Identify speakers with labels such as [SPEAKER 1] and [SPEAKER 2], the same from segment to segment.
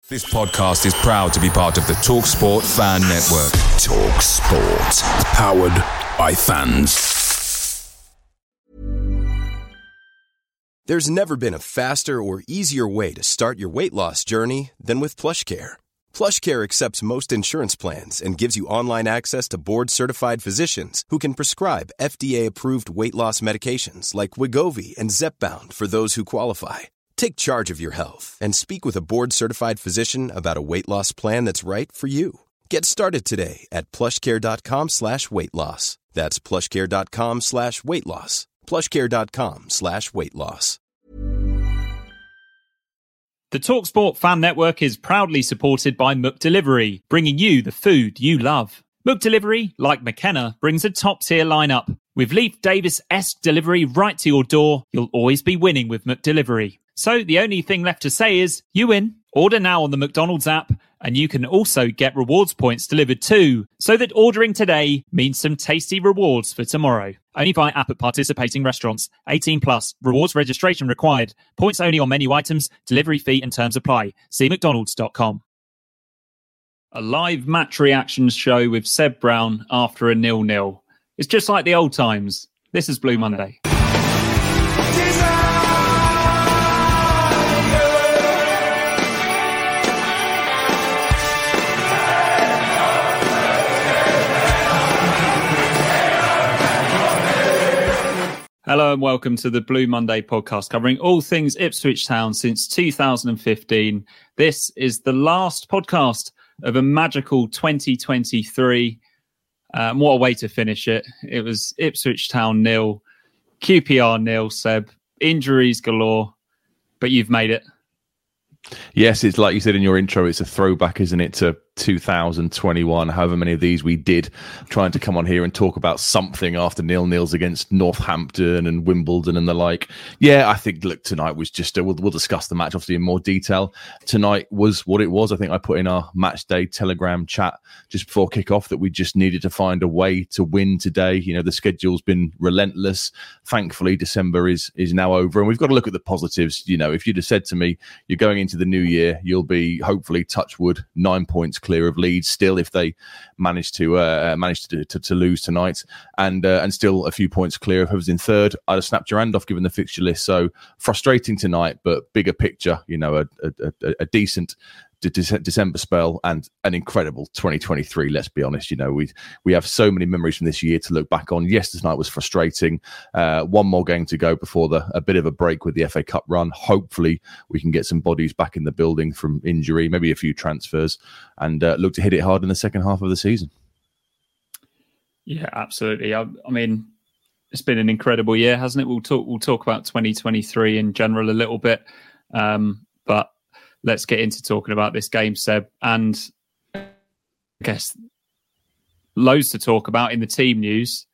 [SPEAKER 1] This podcast is proud to be part of the TalkSport Fan Network. TalkSport. Powered by fans.
[SPEAKER 2] There's never been a faster or easier way to start your weight loss journey than with PlushCare. PlushCare accepts most insurance plans and gives you online access to board-certified physicians who can prescribe FDA-approved weight loss medications like Wegovy and Zepbound for those who qualify. Take charge of your health and speak with a board-certified physician about a weight loss plan that's right for you. Get started today at plushcare.com/weight loss. That's plushcare.com/weight loss. plushcare.com/weight loss.
[SPEAKER 3] The TalkSport Fan Network is proudly supported by McDelivery, bringing you the food you love. McDelivery, like McKenna, brings a top-tier lineup. With Leif Davis-esque delivery right to your door, you'll always be winning with McDelivery. So the only thing left to say is, you win. Order now on the McDonald's app, and you can also get rewards points delivered too, so that ordering today means some tasty rewards for tomorrow. Only by app at participating restaurants. 18 plus. Rewards registration required. Points only on menu items. Delivery fee and terms apply. See mcdonalds.com. A live match reactions show with Seb Brown after a 0-0. It's just like the old times. This is Blue Monday. Hello and welcome to the Blue Monday podcast, covering all things Ipswich Town since 2015. This is the last podcast of a magical 2023. What a way to finish it. It was Ipswich Town 0, QPR 0, Seb. Injuries galore, but you've made it.
[SPEAKER 4] Yes, it's like you said in your intro, it's a throwback, isn't it, to 2021, however many of these we did, trying to come on here and talk about something after 0-0s against Northampton and Wimbledon and the like. Yeah, I think, look, tonight was just, we'll discuss the match obviously in more detail. Tonight was what it was. I think I put in our match day Telegram chat just before kickoff that we just needed to find a way to win today. You know, the schedule's been relentless. Thankfully, December is now over, and we've got to look at the positives. You know, if you'd have said to me, you're going into the new year, you'll be hopefully, touch wood, 9 points clear of Leeds still if they manage to lose tonight, and still a few points clear of whoever's in third, I'd have snapped your hand off given the fixture list. So frustrating tonight, but bigger picture, you know, a decent December spell and an incredible 2023. Let's be honest, you know, we have so many memories from this year to look back on. Yes, this night was frustrating. One more game to go before a bit of a break with the FA Cup run. Hopefully we can get some bodies back in the building from injury, maybe a few transfers, and look to hit it hard in the second half of the season.
[SPEAKER 3] Yeah, absolutely. I mean, it's been an incredible year, hasn't it? We'll talk about 2023 in general a little bit, but let's get into talking about this game, Seb. And I guess loads to talk about in the team news.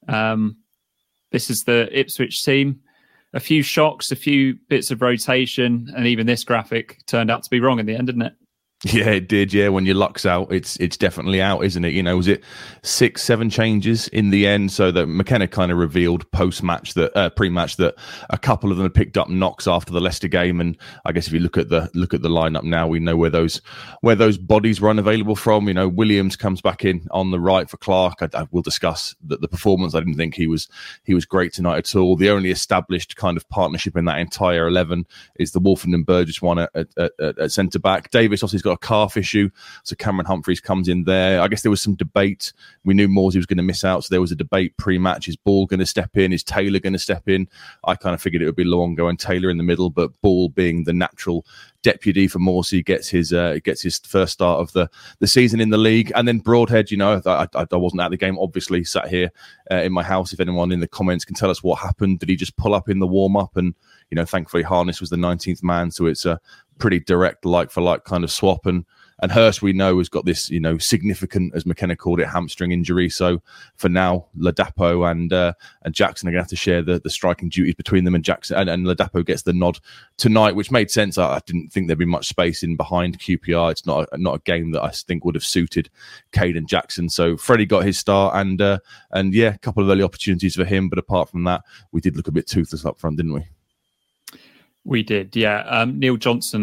[SPEAKER 3] This is the Ipswich team. A few shocks, a few bits of rotation, and even this graphic turned out to be wrong in the end, didn't it?
[SPEAKER 4] Yeah, it did. Yeah, when your luck's out, it's definitely out, isn't it? You know, was it 6-7 changes in the end? So that McKenna kind of revealed post-match that pre-match that a couple of them had picked up knocks after the Leicester game, and I guess if you look at the lineup now, we know where those bodies were unavailable from. You know, Williams comes back in on the right for Clark. I will discuss the performance. I didn't think he was great tonight at all. The only established kind of partnership in that entire 11 is the Wolfen and Burgess one at centre back. Davis obviously has got a calf issue, so Cameron Humphreys comes in there. I guess there was some debate. We knew Morsey was going to miss out, so there was a debate pre-match. Is Ball going to step in? Is Taylor going to step in? I kind of figured it would be Luongo and Taylor in the middle, but Ball, being the natural deputy for Morsey, gets his first start of the season in the league. And then Broadhead, you know, I wasn't at the game, obviously, sat here in my house. If anyone in the comments can tell us what happened, did he just pull up in the warm-up? And, you know, thankfully Harness was the 19th man, so it's a pretty direct like-for-like kind of swap. And Hurst, we know, has got this, you know, significant, as McKenna called it, hamstring injury. So for now, Ladapo and Jackson are going to have to share the striking duties between them, and Jackson and Ladapo gets the nod tonight, which made sense. I didn't think there'd be much space in behind QPR. It's not a game that I think would have suited Cade and Jackson. So Freddie got his start, and yeah, a couple of early opportunities for him. But apart from that, we did look a bit toothless up front, didn't we?
[SPEAKER 3] We did, yeah. Neil Johnson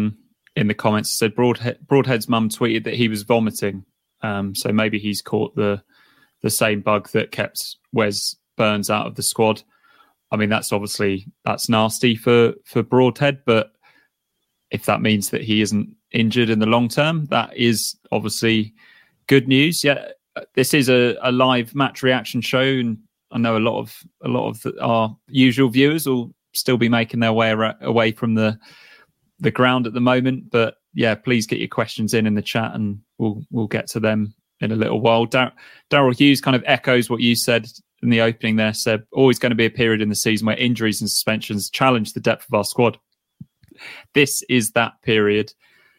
[SPEAKER 3] in the comments said Broadhead's mum tweeted that he was vomiting. So maybe he's caught the same bug that kept Wes Burns out of the squad. I mean, that's nasty for Broadhead, but if that means that he isn't injured in the long term, that is obviously good news. Yeah, this is a live match reaction show, and I know a lot of our usual viewers will still be making their way away from the ground at the moment. But yeah, please get your questions in the chat, and we'll get to them in a little while. Daryl Hughes kind of echoes what you said in the opening there. Said always going to be a period in the season where injuries and suspensions challenge the depth of our squad. This is that period.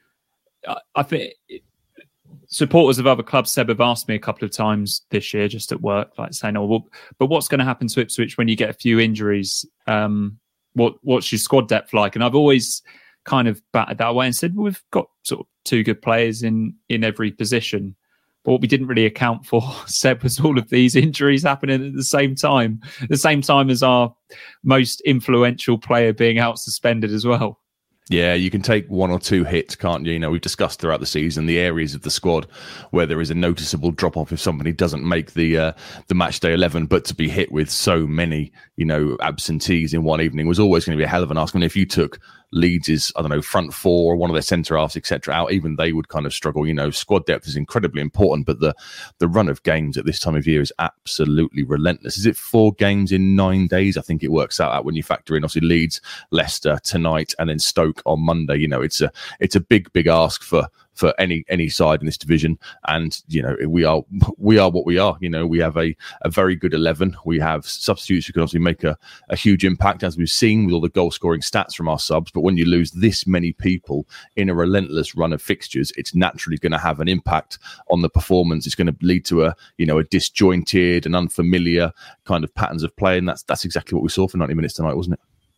[SPEAKER 3] I think supporters of other clubs, Seb, have asked me a couple of times this year just at work, like saying, "Oh, well, but what's going to happen to Ipswich when you get a few injuries? What's your squad depth like?" And I've always kind of batted that away and said, well, we've got sort of two good players in every position. But what we didn't really account for, Seb, was all of these injuries happening at the same time as our most influential player being out suspended as well.
[SPEAKER 4] Yeah, you can take one or two hits, can't you? You know, we've discussed throughout the season the areas of the squad where there is a noticeable drop-off if somebody doesn't make the match day 11, but to be hit with so many, absentees in one evening was always going to be a hell of an ask. I mean, if you took Leeds' front four, one of their centre halves, etc. out, even they would kind of struggle. Squad depth is incredibly important, but the run of games at this time of year is absolutely relentless. Is it 4 games in 9 days? I think it works out at when you factor in obviously Leeds, Leicester tonight, and then Stoke on Monday. It's a big ask for any side in this division, and we are what we are. We have a very good 11. We have substitutes who can obviously make a huge impact, as we've seen with all the goal scoring stats from our subs. But when you lose this many people in a relentless run of fixtures, it's naturally going to have an impact on the performance. It's going to lead to a disjointed and unfamiliar kind of patterns of play, and that's exactly what we saw for 90 minutes tonight, wasn't it?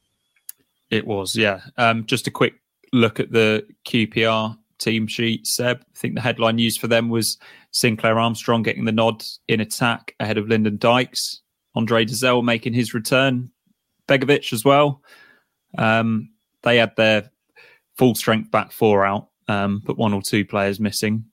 [SPEAKER 3] It was, yeah. Just a quick look at the QPR team sheet, Seb. I think the headline news for them was Sinclair Armstrong getting the nod in attack ahead of Lyndon Dykes. Andre Dazelle making his return. Begovic as well. They had their full strength back four out, but 1 or 2 players missing.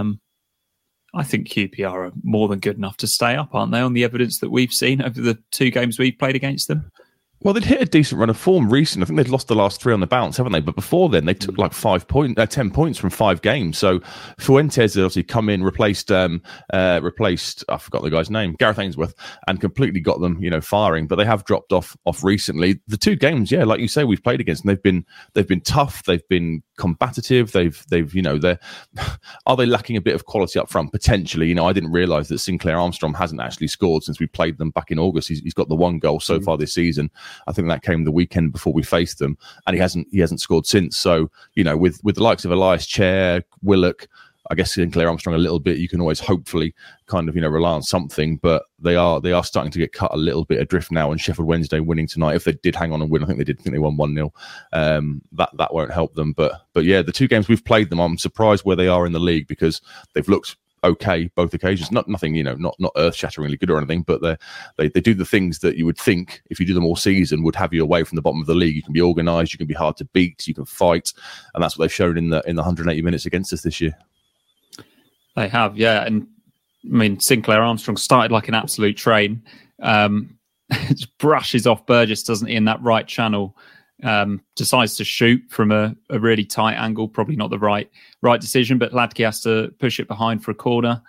[SPEAKER 3] I think QPR are more than good enough to stay up, aren't they, on the evidence that we've seen over the 2 games we've played against them?
[SPEAKER 4] Well, they'd hit a decent run of form recently. I think they've lost the last 3 on the bounce, haven't they? But before then, they took like 10 points from 5 games. So Fuentes had obviously come in, replaced I forgot the guy's name, Gareth Ainsworth, and completely got them, firing. But they have dropped off recently. The 2 games, yeah, like you say, we've played against them. They've been tough. They've been combative. They're are they lacking a bit of quality up front? Potentially. I didn't realise that Sinclair Armstrong hasn't actually scored since we played them back in August. He's got the 1 goal so far this season. I think that came the weekend before we faced them, and he hasn't scored since. So, with the likes of Elias Chair, Willock, I guess Sinclair Armstrong a little bit, you can always hopefully kind of, rely on something, but they are starting to get cut a little bit adrift now, and Sheffield Wednesday winning tonight, if they did hang on and win, I think they won 1-0. That won't help them. But yeah, the 2 games we've played them, I'm surprised where they are in the league, because they've looked okay both occasions. Nothing not earth-shatteringly good or anything, but they do the things that you would think, if you do them all season, would have you away from the bottom of the league. You can be organised, you can be hard to beat, you can fight, and that's what they've shown in the 180 minutes against us this year.
[SPEAKER 3] They have, yeah. And I mean, Sinclair Armstrong started like an absolute train. Just brushes off Burgess, doesn't he, in that right channel. Decides to shoot from a really tight angle, probably not the right decision, but Hladky has to push it behind for a corner.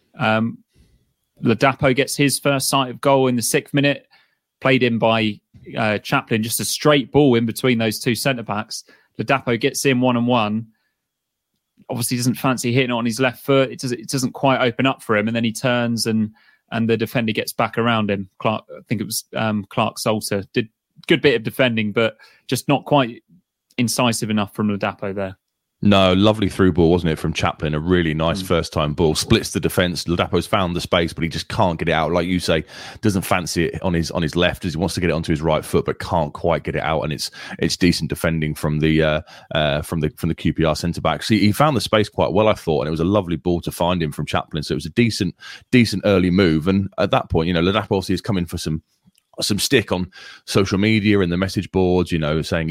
[SPEAKER 3] Ladapo gets his first sight of goal in the 6th minute, played in by Chaplin, just a straight ball in between those 2 centre-backs. Ladapo gets in 1-on-1. Obviously doesn't fancy hitting it on his left foot. It doesn't quite open up for him, and then he turns and the defender gets back around him. I think it was Clark Salter. Did good bit of defending, but just not quite incisive enough from Ladapo there.
[SPEAKER 4] No, lovely through ball, wasn't it, from Chaplin? A really nice first-time ball. Splits the defence. Ladapo's found the space, but he just can't get it out. Like you say, doesn't fancy it on his left, as he wants to get it onto his right foot, but can't quite get it out. And it's decent defending from the QPR centre-backs. He found the space quite well, I thought, and it was a lovely ball to find him from Chaplin. So it was a decent early move. And at that point, Ladapo obviously is coming for some stick on social media and the message boards, saying he's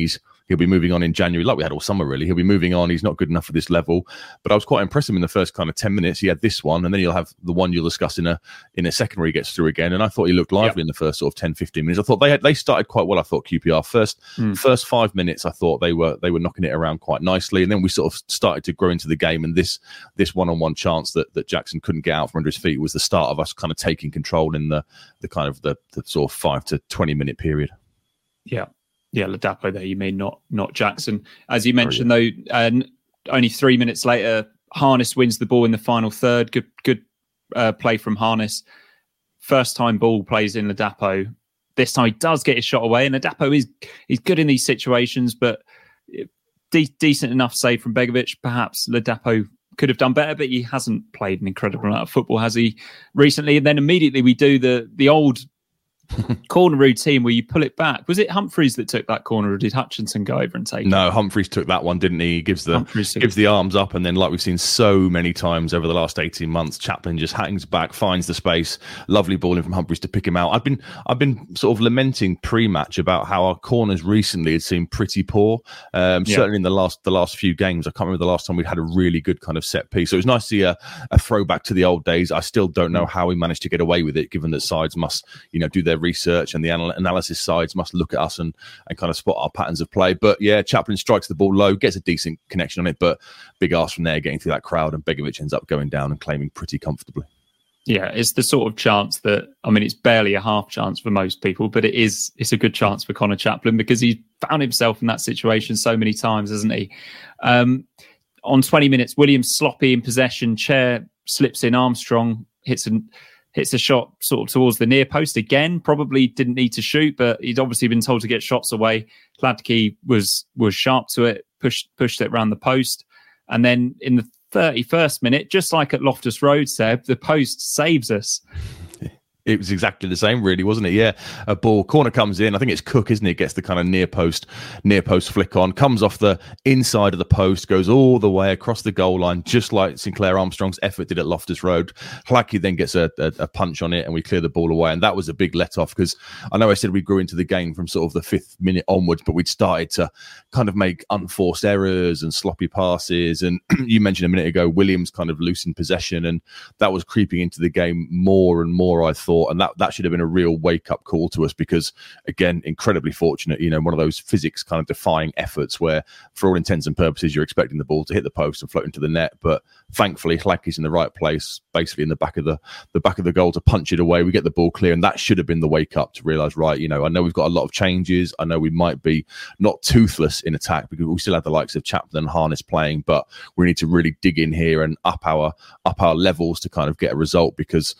[SPEAKER 4] he'll be moving on in January, like we had all summer, really. He'll be moving on. He's not good enough for this level. But I was quite impressed with him in the first kind of 10 minutes. He had this one, and then he'll have the one you'll discuss in a second where he gets through again. And I thought he looked lively in the first sort of 10, 15 minutes. I thought they started quite well. I thought QPR first 5 minutes, I thought they were knocking it around quite nicely. And then we sort of started to grow into the game. And this one-on-one chance that Jackson couldn't get out from under his feet was the start of us kind of taking control in the kind of the sort of 5 to 20 minute period.
[SPEAKER 3] Yeah, Ladapo there, you mean, not Jackson. As you mentioned, though, only 3 minutes later, Harness wins the ball in the final third. Good play from Harness. First time ball plays in Ladapo. This time he does get his shot away, and Ladapo he's good in these situations, but decent enough save from Begovic. Perhaps Ladapo could have done better, but he hasn't played an incredible amount of football, has he, recently? And then immediately we do the old corner routine where you pull it back. Was it Humphreys that took that corner, or did Hutchinson go over and take it?
[SPEAKER 4] No, Humphreys took that one, didn't he? He gives the arms up, and then, like we've seen so many times over the last 18 months, Chaplin just hangs back, finds the space. Lovely ball in from Humphreys to pick him out. I've been sort of lamenting pre-match about how our corners recently had seemed pretty poor. Certainly in the last few games. I can't remember the last time we'd had a really good kind of set piece. So it was nice to see a throwback to the old days. I still don't know how we managed to get away with it, given that sides must, do their research, and the analysis sides must look at us and kind of spot our patterns of play. But yeah, Chaplin strikes the ball low, gets a decent connection on it, but big arse from there, getting through that crowd, and Begovic ends up going down and claiming pretty comfortably.
[SPEAKER 3] Yeah, it's the sort of chance that, it's barely a half chance for most people, but it's a good chance for Connor Chaplin, because he's found himself in that situation so many times, hasn't he? On 20 minutes, Williams sloppy in possession, Chair slips in, Armstrong hits a shot sort of towards the near post again. Probably didn't need to shoot, but he'd obviously been told to get shots away. Hladky was sharp to it, pushed it around the post. And then in the 31st minute, just like at Loftus Road, Seb, the post saves us.
[SPEAKER 4] It was exactly the same, really, wasn't it? Yeah, a ball corner comes in. I think it's Cook, isn't it? Gets the kind of near post flick on, comes off the inside of the post, goes all the way across the goal line, just like Sinclair Armstrong's effort did at Loftus Road. Hladky then gets a punch on it, and we clear the ball away. And that was a big let off, because I know I said we grew into the game from sort of the 5th minute onwards, but we'd started to kind of make unforced errors and sloppy passes. And you mentioned a minute ago, Williams kind of losing possession, and that was creeping into the game more and more, I thought. And that should have been a real wake-up call to us, because, again, incredibly fortunate, one of those physics kind of defying efforts where, for all intents and purposes, you're expecting the ball to hit the post and float into the net. But thankfully, Hladky's in the right place, basically in the back of the goal, to punch it away. We get the ball clear, and that should have been the wake-up to realise, right, I know we've got a lot of changes. I know we might be not toothless in attack, because we still have the likes of Chaplin and Harness playing, but we need to really dig in here and up our levels to kind of get a result, because,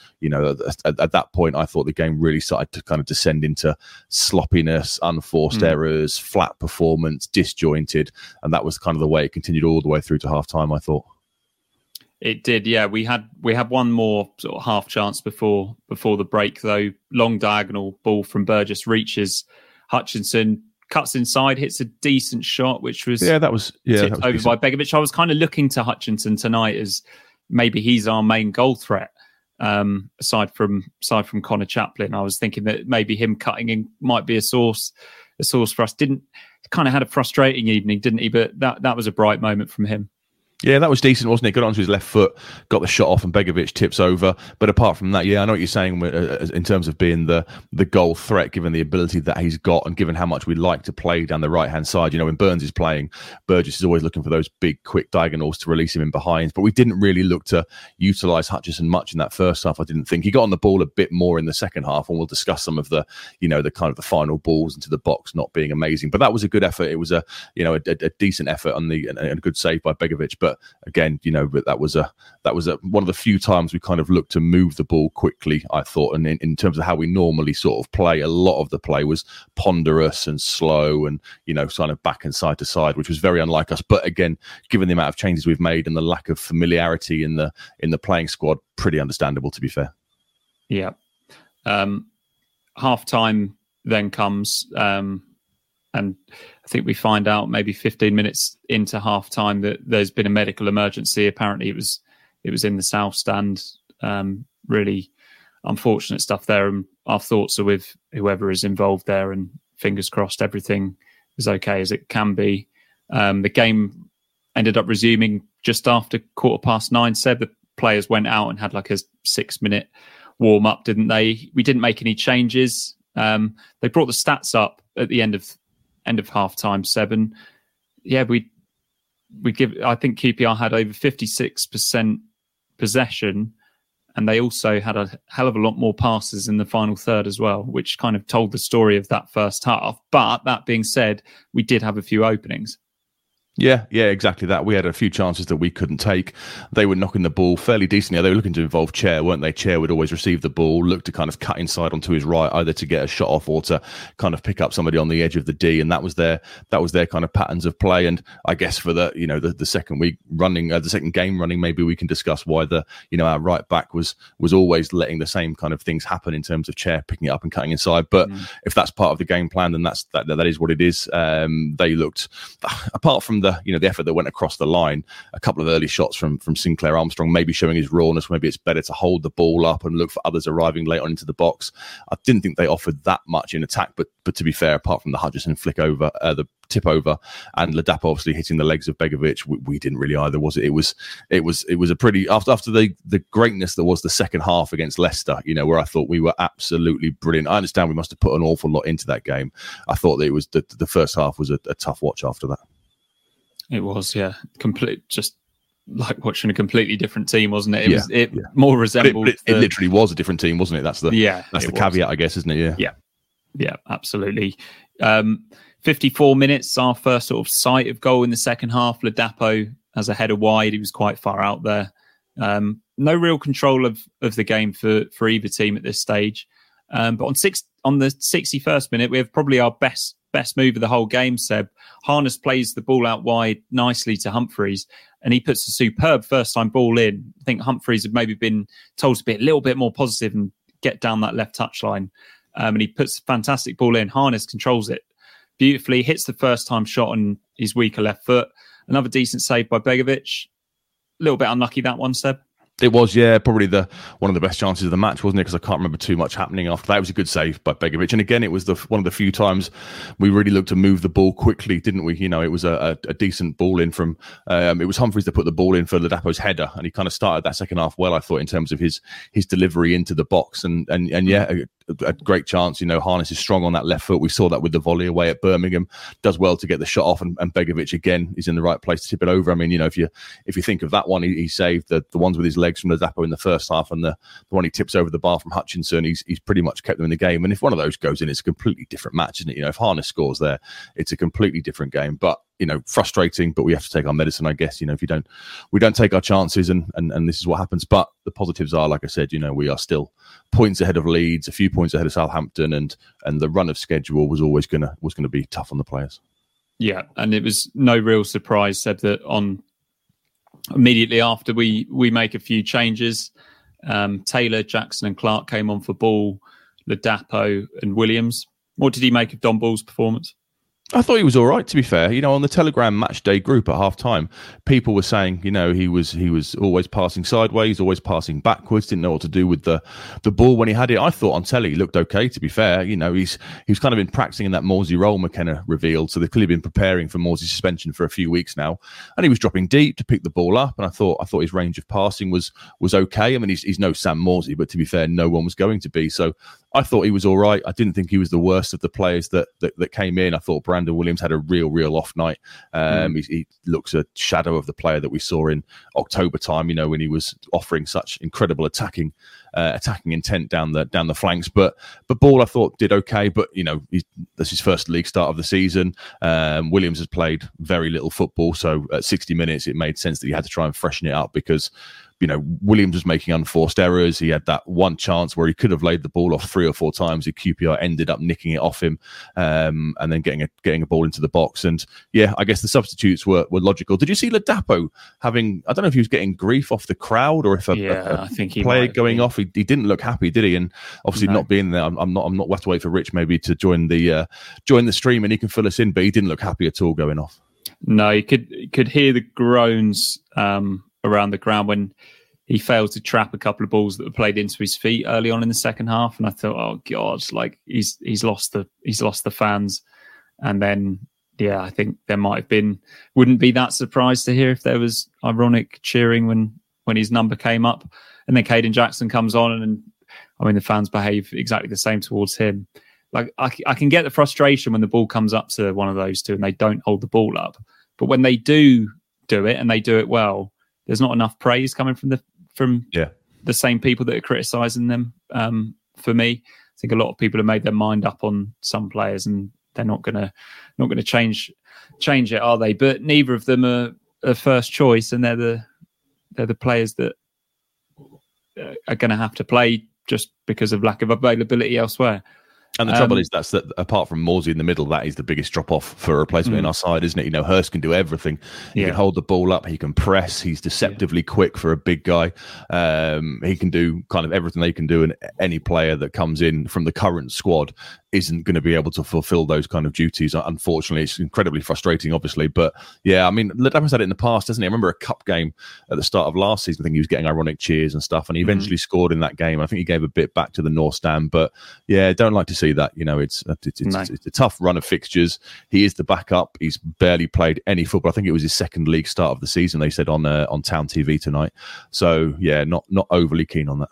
[SPEAKER 4] at that point, I thought the game really started to kind of descend into sloppiness, unforced errors, flat performance, disjointed, and that was kind of the way it continued all the way through to half time, I thought.
[SPEAKER 3] It did, yeah. We had one more sort of half chance before the break, though. Long diagonal ball from Burgess reaches Hutchinson, cuts inside, hits a decent shot, which was tipped over by Begovic. I was kind of looking to Hutchinson tonight as maybe he's our main goal threat. Aside from Connor Chaplin, I was thinking that maybe him cutting in might be a source for us. Kind of had a frustrating evening, didn't he? But that was a bright moment from him.
[SPEAKER 4] Yeah, that was decent, wasn't it? Got onto his left foot, got the shot off, and Begovic tips over. But apart from that, yeah, I know what you're saying in terms of being the goal threat, given the ability that he's got and given how much we like to play down the right-hand side. When Burns is playing, Burgess is always looking for those big, quick diagonals to release him in behind. But we didn't really look to utilise Hutchinson much in that first half, I didn't think. He got on the ball a bit more in the second half, and we'll discuss some of the, the kind of the final balls into the box not being amazing. But that was a good effort. It was a decent effort and a good save by Begovic. But again, but that was one of the few times we kind of looked to move the ball quickly, I thought. And in terms of how we normally sort of play, a lot of the play was ponderous and slow and, kind of back and side to side, which was very unlike us. But again, given the amount of changes we've made and the lack of familiarity in the playing squad, pretty understandable, to be fair.
[SPEAKER 3] Yeah. Half time then comes, and I think we find out maybe 15 minutes into half time that there's been a medical emergency. Apparently it was in the South Stand. Really unfortunate stuff there. And our thoughts are with whoever is involved there, and fingers crossed everything okay as it can be. The game ended up resuming just after 9:15. Said the players went out and had like a 6-minute warm up, didn't they? We didn't make any changes. They brought the stats up at the end of half time. 7. Yeah, I think QPR had over 56% possession, and they also had a hell of a lot more passes in the final third as well, which kind of told the story of that first half. But that being said, we did have a few openings.
[SPEAKER 4] Yeah, exactly that. We had a few chances that we couldn't take. They were knocking the ball fairly decently. They were looking to involve Chair, weren't they? Chair would always receive the ball, look to kind of cut inside onto his right, either to get a shot off or to kind of pick up somebody on the edge of the D. And that was their kind of patterns of play. And I guess for the second week running, the second game running, maybe we can discuss why our right back was always letting the same kind of things happen in terms of Chair picking it up and cutting inside. But if that's part of the game plan, then that is what it is. They looked, apart from the effort that went across the line, a couple of early shots from Sinclair Armstrong, maybe showing his rawness. Maybe it's better to hold the ball up and look for others arriving late on into the box. I didn't think they offered that much in attack, but to be fair, apart from the Hutchison flick over, the tip over, and Ladapo obviously hitting the legs of Begovic, we didn't really either, was it? It was a pretty, after the greatness that was the second half against Leicester, where I thought we were absolutely brilliant. I understand we must have put an awful lot into that game. I thought that it was the first half was a tough watch after that. It
[SPEAKER 3] was, yeah. Just like watching a completely different team, wasn't it? It more resembled...
[SPEAKER 4] It literally was a different team, wasn't it? That's the caveat, I guess, isn't it?
[SPEAKER 3] Yeah, absolutely. 54 minutes, our first sort of sight of goal in the second half. Ladapo has a header wide. He was quite far out there. No real control of the game for either team at this stage. But on the 61st minute, we have probably our best move of the whole game, Seb. Harness plays the ball out wide nicely to Humphreys, and he puts a superb first-time ball in. I think Humphreys had maybe been told to be a little bit more positive and get down that left touchline. And he puts a fantastic ball in. Harness controls it beautifully, hits the first-time shot on his weaker left foot. Another decent save by Begovic. A little bit unlucky, that one, Seb.
[SPEAKER 4] It was, probably one of the best chances of the match, wasn't it? Because I can't remember too much happening after that. It was a good save by Begovic. And again, it was one of the few times we really looked to move the ball quickly, didn't we? It was a decent ball in from, it was Humphreys that put the ball in for Ladapo's header. And he kind of started that second half well, I thought, in terms of his delivery into the box. And a great chance. Harness is strong on that left foot. We saw that with the volley away at Birmingham. Does well to get the shot off, and Begovic again is in the right place to tip it over. I mean, if you think of that one, he saved the ones with his legs from Ladapo in the first half, and the one he tips over the bar from Hutchinson. He's pretty much kept them in the game. And if one of those goes in, it's a completely different match, isn't it? If Harness scores there, it's a completely different game. But frustrating, but we have to take our medicine, I guess. If we don't take our chances, and this is what happens. But the positives are, like I said, we are still points ahead of Leeds, a few points ahead of Southampton, and the run of schedule was always gonna be tough on the players. Yeah,
[SPEAKER 3] and it was no real surprise, Seb, that immediately after we make a few changes, Taylor, Jackson, and Clark came on for Ball, Ladapo, and Williams. What did he make of Don Ball's performance?
[SPEAKER 4] I thought he was all right, to be fair. On the Telegram match day group at half time, people were saying, he was always passing sideways, always passing backwards, didn't know what to do with the ball when he had it. I thought on telly he looked okay, to be fair. He's kind of been practicing in that Morsey role, McKenna revealed. So they've clearly been preparing for Morsey's suspension for a few weeks now. And he was dropping deep to pick the ball up. And I thought his range of passing was okay. I mean, he's no Sam Morsey, but to be fair, no one was going to be. So I thought he was all right. I didn't think he was the worst of the players that came in. I thought Brandon Williams had a real off night. He looks a shadow of the player that we saw in October time, when he was offering such incredible attacking intent down the flanks. But Ball, I thought, did okay. But that's his first league start of the season. Williams has played very little football, so at 60 minutes, it made sense that he had to try and freshen it up because Williams was making unforced errors. He had that one chance where he could have laid the ball off 3 or 4 times. The QPR ended up nicking it off him, and then getting a ball into the box. And I guess the substitutes were logical. Did you see Ladapo having? I don't know if he was getting grief off the crowd or if
[SPEAKER 3] I think he
[SPEAKER 4] player going off. He didn't look happy, did he? And obviously not being there. I'm not. We'll have to wait for Rich maybe to join the stream and he can fill us in. But he didn't look happy at all going off.
[SPEAKER 3] No, you could hear the groans around the ground when he failed to trap a couple of balls that were played into his feet early on in the second half, and I thought, oh god, like he's lost the fans. And then Yeah, I think there might have been. Wouldn't be that surprised to hear if there was ironic cheering when his number came up, and then Caden Jackson comes on, and I mean the fans behave exactly the same towards him. Like I can get the frustration when the ball comes up to one of those two and they don't hold the ball up, but when they do it and they do it well, there's not enough praise coming from the same people that are criticising them. For me, I think a lot of people have made their mind up on some players, and they're not gonna change it, are they? But neither of them are first choice, and they're the players that are going to have to play just because of lack of availability elsewhere.
[SPEAKER 4] And the trouble is that apart from Morsey in the middle, that is the biggest drop-off for a replacement in our side, isn't it? You know, Hurst can do everything. He can hold the ball up. He can press. He's deceptively quick for a big guy. He can do kind of everything they can do, and any player that comes in from the current squad isn't going to be able to fulfill those kind of duties. Unfortunately, it's incredibly frustrating, obviously. But yeah, I mean, Davin's had it in the past, hasn't he? I remember a cup game at the start of last season. I think he was getting ironic cheers and stuff, and he eventually scored in that game. I think he gave a bit back to the North Stand, but yeah, don't like to see that. You know, it's a tough run of fixtures. He is the backup. He's barely played any football. I think it was his second league start of the season, they said on Town TV tonight. So yeah, not overly keen on that.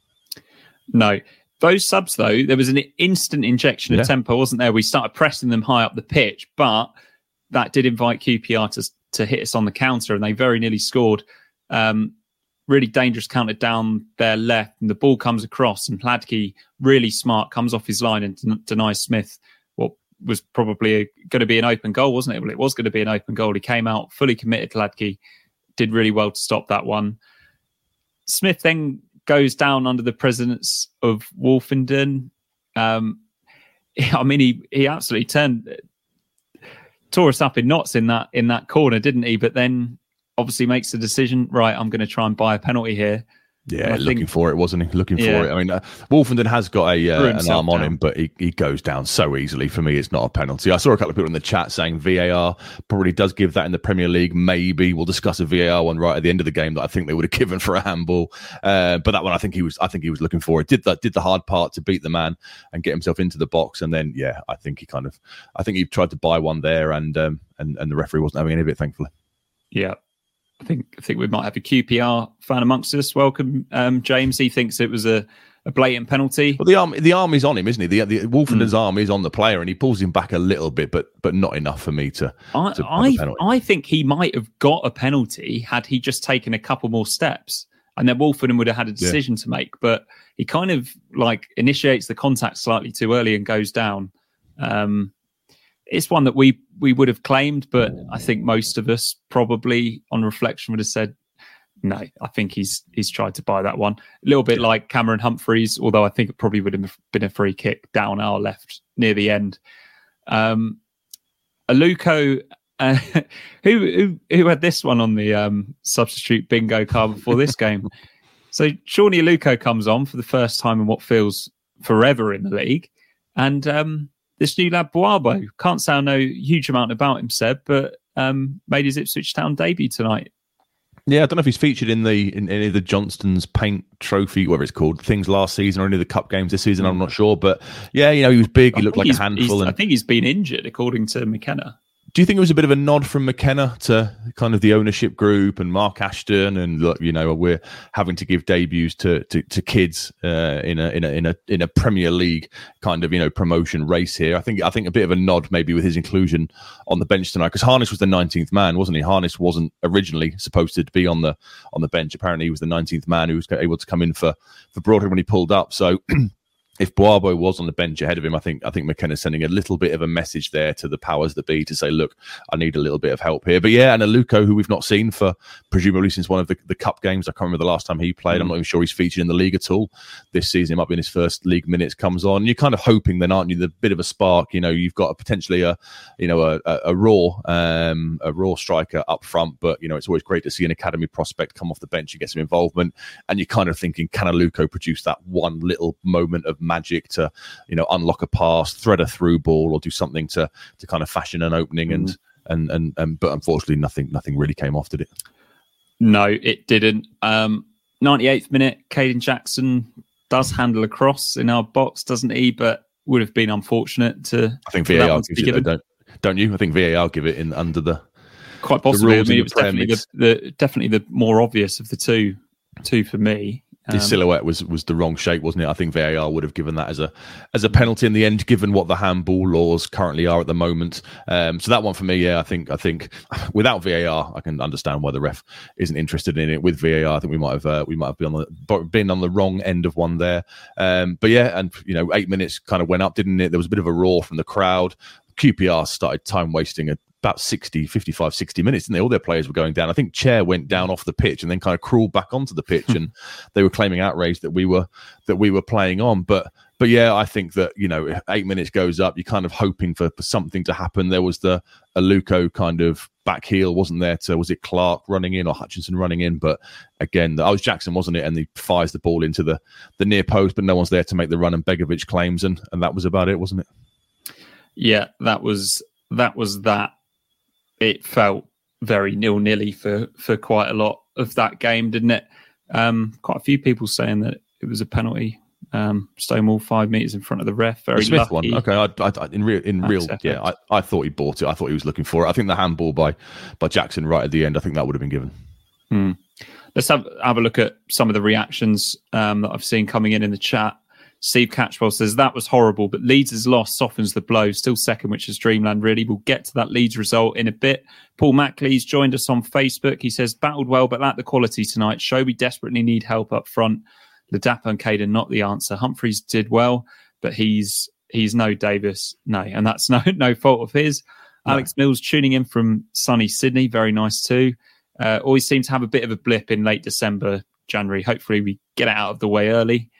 [SPEAKER 4] No.
[SPEAKER 3] Those subs, though, there was an instant injection of tempo, wasn't there? We started pressing them high up the pitch, but that did invite QPR to hit us on the counter, and they very nearly scored. Really dangerous counter down their left, and the ball comes across, and Hladky, really smart, comes off his line and denies Smith what was probably going to be an open goal, wasn't it? Well, it was going to be an open goal. He came out fully committed, Hladky, did really well to stop that one. Smith then goes down under the presence of Wolfenden. I mean, he absolutely tore us up in knots in that corner, didn't he? But then obviously makes the decision, right, I'm going to try and buy a penalty here.
[SPEAKER 4] Yeah, looking for it, wasn't he? Looking for it. I mean, Wolfenden has got an arm on him, but he goes down so easily. For me, it's not a penalty. I saw a couple of people in the chat saying VAR probably does give that in the Premier League. Maybe we'll discuss a VAR one right at the end of the game that I think they would have given for a handball. But that one, I think he was looking for it. Did the hard part to beat the man and get himself into the box, and then I think he tried to buy one there, and the referee wasn't having any of it, thankfully.
[SPEAKER 3] Yeah. I think we might have a QPR fan amongst us. Welcome, James. He thinks it was a blatant penalty.
[SPEAKER 4] Well, the arm is on him, isn't he? The Wolfenden's arm is on the player, and he pulls him back a little bit, but not enough for me to have a penalty.
[SPEAKER 3] I think he might have got a penalty had he just taken a couple more steps, and then Wolfenden would have had a decision to make. But he kind of initiates the contact slightly too early and goes down. It's one that we would have claimed, but I think most of us probably on reflection would have said, no, I think he's tried to buy that one. A little bit like Cameron Humphreys, although I think it probably would have been a free kick down our left near the end. Aluko, who had this one on the substitute bingo card before this game. So Shawnee Aluko comes on for the first time in what feels forever in the league. And this new lad, Boabo, can't say I know a huge amount about him, Seb, but made his Ipswich Town debut tonight.
[SPEAKER 4] Yeah, I don't know if he's featured in any of the Johnston's Paint Trophy, whatever it's called, things last season or any of the cup games this season. I'm not sure, but yeah, he was big. He looked like a handful.
[SPEAKER 3] I think he's been injured, according to McKenna.
[SPEAKER 4] Do you think it was a bit of a nod from McKenna to kind of the ownership group and Mark Ashton, and look, we're having to give debuts to kids in a Premier League kind of promotion race here? I think a bit of a nod maybe with his inclusion on the bench tonight, because Harness was the 19th man, wasn't he? Harness wasn't originally supposed to be on the bench. Apparently, he was the 19th man who was able to come in for Broadhead when he pulled up. So. If Boabo was on the bench ahead of him, I think McKenna's sending a little bit of a message there to the powers that be to say, look, I need a little bit of help here. But yeah, and Aluko, who we've not seen for presumably since one of the cup games. I can't remember the last time he played. I'm not even sure he's featured in the league at all this season. It might be in his first league minutes, comes on. You're kind of hoping then, aren't you? The bit of a spark. You've got potentially a raw striker up front, but it's always great to see an academy prospect come off the bench and get some involvement. And you're kind of thinking, can Aluko produce that one little moment of magic to unlock a pass, thread a through ball, or do something to kind of fashion an opening? And but unfortunately nothing really came off, did it?
[SPEAKER 3] No, it didn't. 98th minute, Caden Jackson does handle a cross in our box, doesn't he? But would have been unfortunate to.
[SPEAKER 4] I think VAR gives it, don't you? I think VAR give it in under the
[SPEAKER 3] quite possibly.
[SPEAKER 4] The
[SPEAKER 3] I mean, it was definitely the more obvious of the two for me.
[SPEAKER 4] The silhouette was the wrong shape, wasn't it? I think VAR would have given that as a penalty in the end, given what the handball laws currently are at the moment. So that one for me, yeah, I think without VAR, I can understand why the ref isn't interested in it. With VAR, I think we might have been on the wrong end of one there. But yeah, and 8 minutes kind of went up, didn't it? There was a bit of a roar from the crowd. QPR started time wasting about 55, 60 minutes, and all their players were going down. I think Chair went down off the pitch and then kind of crawled back onto the pitch, and they were claiming outrage that we were playing on. But yeah, I think that 8 minutes goes up, you're kind of hoping for something to happen. There was the Aluko kind of back heel, wasn't there? Was it Clark running in or Hutchinson running in? But again, I was Jackson, wasn't it? And he fires the ball into the near post, but no one's there to make the run. And Begovic claims, and that was about it, wasn't it?
[SPEAKER 3] Yeah, that was that. It felt very nil-nilly for quite a lot of that game, didn't it? Quite a few people saying that it was a penalty. Stonewall 5 meters in front of the ref. Very
[SPEAKER 4] the Smith
[SPEAKER 3] lucky.
[SPEAKER 4] one. Okay, I thought he bought it. I thought he was looking for it. I think the handball by Jackson right at the end, I think that would have been given.
[SPEAKER 3] Let's have a look at some of the reactions that I've seen coming in the chat. Steve Catchwell says, that was horrible, but Leeds' loss softens the blow. Still second, which is dreamland, really. We'll get to that Leeds result in a bit. Paul Mackley's joined us on Facebook. He says, battled well, but lacked the quality tonight. Show we desperately need help up front. Ladapo and Caden, not the answer. Humphreys did well, but he's no Davis. No, and that's no fault of his. No. Alex Mills tuning in from sunny Sydney. Very nice too. Always seem to have a bit of a blip in late December, January. Hopefully we get it out of the way early.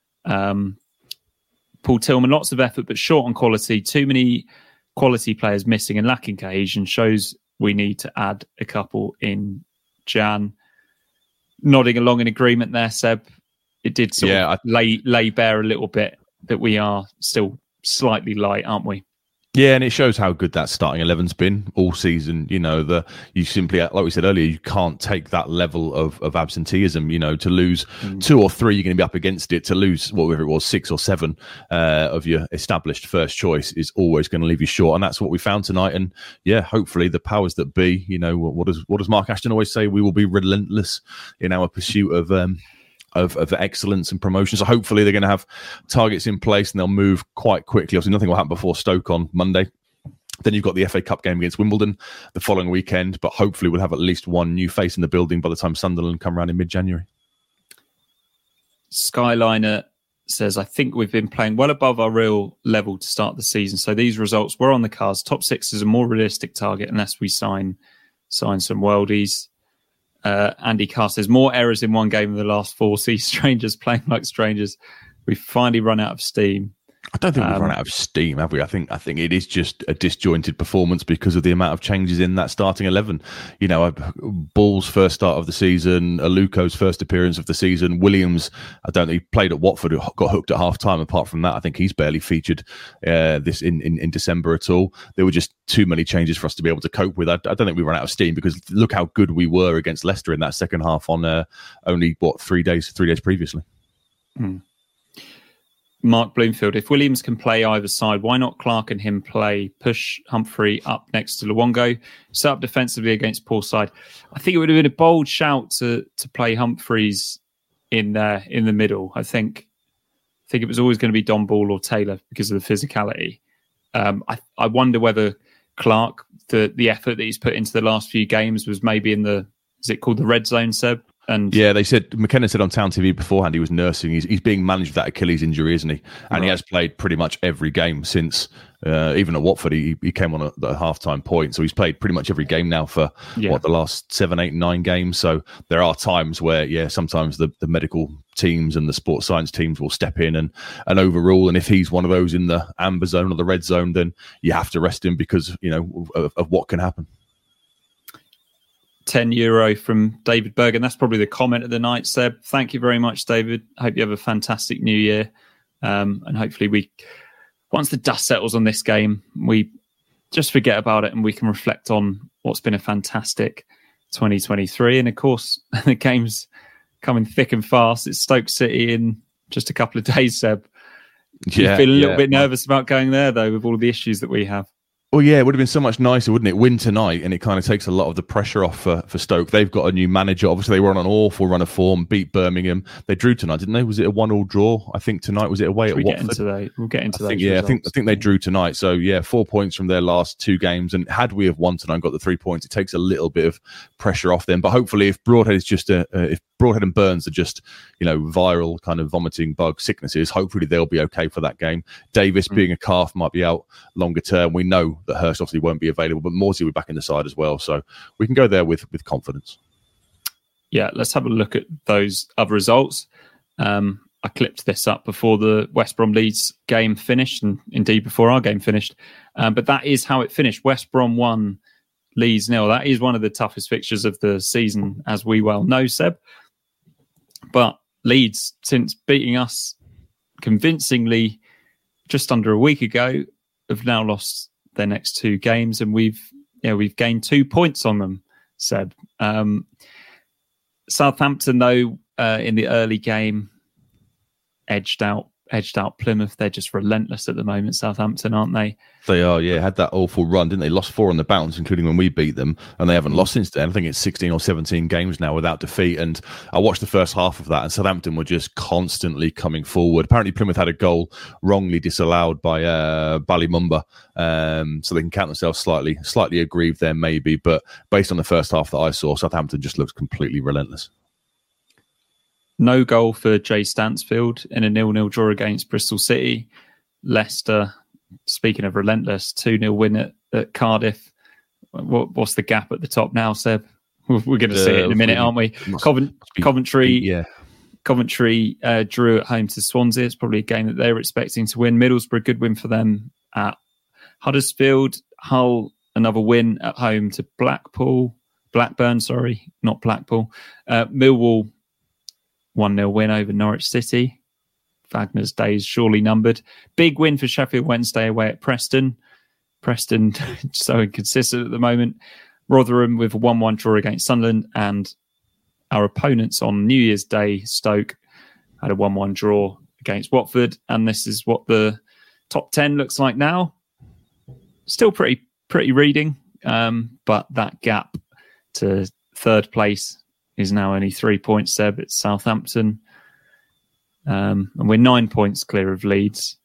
[SPEAKER 3] Paul Tillman, lots of effort, but short on quality. Too many quality players missing and lacking cohesion. Shows we need to add a couple in Jan. Nodding along in agreement there, Seb. It did sort of lay bare a little bit that we are still slightly light, aren't we?
[SPEAKER 4] Yeah, and it shows how good that starting 11's been all season. You simply, like we said earlier, you can't take that level of absenteeism. To lose 2 or 3, you're going to be up against it. To lose whatever it was, 6 or 7 of your established first choice is always going to leave you short, and that's what we found tonight. And yeah, hopefully the powers that be. What does Mark Ashton always say? We will be relentless in our pursuit of excellence and promotion. So hopefully they're going to have targets in place and they'll move quite quickly. Obviously nothing will happen before Stoke on Monday. Then you've got the FA Cup game against Wimbledon the following weekend, but hopefully we'll have at least one new face in the building by the time Sunderland come around in mid-January.
[SPEAKER 3] Skyliner says, I think we've been playing well above our real level to start the season. So these results were on the cards. Top 6 is a more realistic target unless we sign some worldies. Andy Carr says, more errors in one game in the last 4. See strangers playing like strangers. We've finally run out of steam.
[SPEAKER 4] I don't think we've run out of steam, have we? I think it is just a disjointed performance because of the amount of changes in that starting 11. Ball's first start of the season, Aluko's first appearance of the season, Williams, I don't think he played at Watford, got hooked at half time. Apart from that, I think he's barely featured this in December at all. There were just too many changes for us to be able to cope with. I don't think we ran out of steam because look how good we were against Leicester in that second half on only 3 days previously.
[SPEAKER 3] Mark Bloomfield, if Williams can play either side, why not Clark and him play? Push Humphrey up next to Luongo, set up defensively against poor side. I think it would have been a bold shout to play Humphreys in the middle. I think it was always going to be Don Ball or Taylor because of the physicality. I wonder whether Clark, the effort that he's put into the last few games was maybe is it called the red zone, Seb? And
[SPEAKER 4] yeah, McKenna said on Town TV beforehand he was nursing. He's being managed with that Achilles injury, isn't he? And He has played pretty much every game since, even at Watford, he came on at the half-time point. So he's played pretty much every game now for, the last 7, 8, 9 games. So there are times where, sometimes the medical teams and the sports science teams will step in and overrule. And if he's one of those in the amber zone or the red zone, then you have to rest him because, of what can happen.
[SPEAKER 3] €10 from David Bergen. That's probably the comment of the night, Seb. Thank you very much, David. Hope you have a fantastic new year. And hopefully once the dust settles on this game, we just forget about it and we can reflect on what's been a fantastic 2023. And of course, the game's coming thick and fast. It's Stoke City in just a couple of days, Seb. You feel a little bit nervous about going there, though, with all of the issues that we have.
[SPEAKER 4] Well, yeah, it would have been so much nicer, wouldn't it? Win tonight, and it kind of takes a lot of the pressure off for Stoke. They've got a new manager. Obviously, they were on an awful run of form, beat Birmingham. They drew tonight, didn't they? Was it a 1-1 draw? I think tonight. Was it away at Watford?
[SPEAKER 3] We'll get into that.
[SPEAKER 4] Yeah, I think they drew tonight. So, yeah, 4 points from their last 2 games. And had we have won tonight and got the 3 points, it takes a little bit of pressure off them. But hopefully, if Broadhead is just if Broadhead and Burns are just, viral kind of vomiting bug sicknesses, hopefully they'll be okay for that game. Davis being a calf might be out longer term. We know that Hurst obviously won't be available, but Morsey will be back in the side as well. So we can go there with confidence.
[SPEAKER 3] Yeah, let's have a look at those other results. I clipped this up before the West Brom Leeds game finished, and indeed before our game finished. But that is how it finished. West Brom 1, Leeds 0. That is one of the toughest fixtures of the season, as we well know, Seb. But Leeds, since beating us convincingly just under a week ago, have now lost their next 2 games, and we've gained 2 points on them, Seb. Southampton, though, in the early game, edged out Plymouth. They're just relentless at the moment, Southampton, aren't they?
[SPEAKER 4] They are, yeah. Had that awful run, didn't they? Lost 4 on the bounce, including when we beat them, and they haven't lost since then. I think it's 16 or 17 games now without defeat, and I watched the first half of that, and Southampton were just constantly coming forward. Apparently Plymouth had a goal wrongly disallowed by Ballymumba, so they can count themselves slightly aggrieved there maybe, but based on the first half that I saw, Southampton just looks completely relentless.
[SPEAKER 3] No goal for Jay Stansfield in a 0-0 draw against Bristol City. Leicester, speaking of relentless, 2-0 win at Cardiff. What's the gap at the top now, Seb? We're going to see it in a minute, aren't we? Coventry drew at home to Swansea. It's probably a game that they were expecting to win. Middlesbrough, good win for them at Huddersfield. Hull, another win at home to Blackburn, not Blackpool. Millwall, 1-0 win over Norwich City. Wagner's days surely numbered. Big win for Sheffield Wednesday away at Preston. Preston so inconsistent at the moment. Rotherham with a 1-1 draw against Sunderland, and our opponents on New Year's Day, Stoke, had a 1-1 draw against Watford, and this is what the top 10 looks like now. Still pretty reading, but that gap to third place is now only 3 points, Seb. It's Southampton. And we're 9 points clear of Leeds.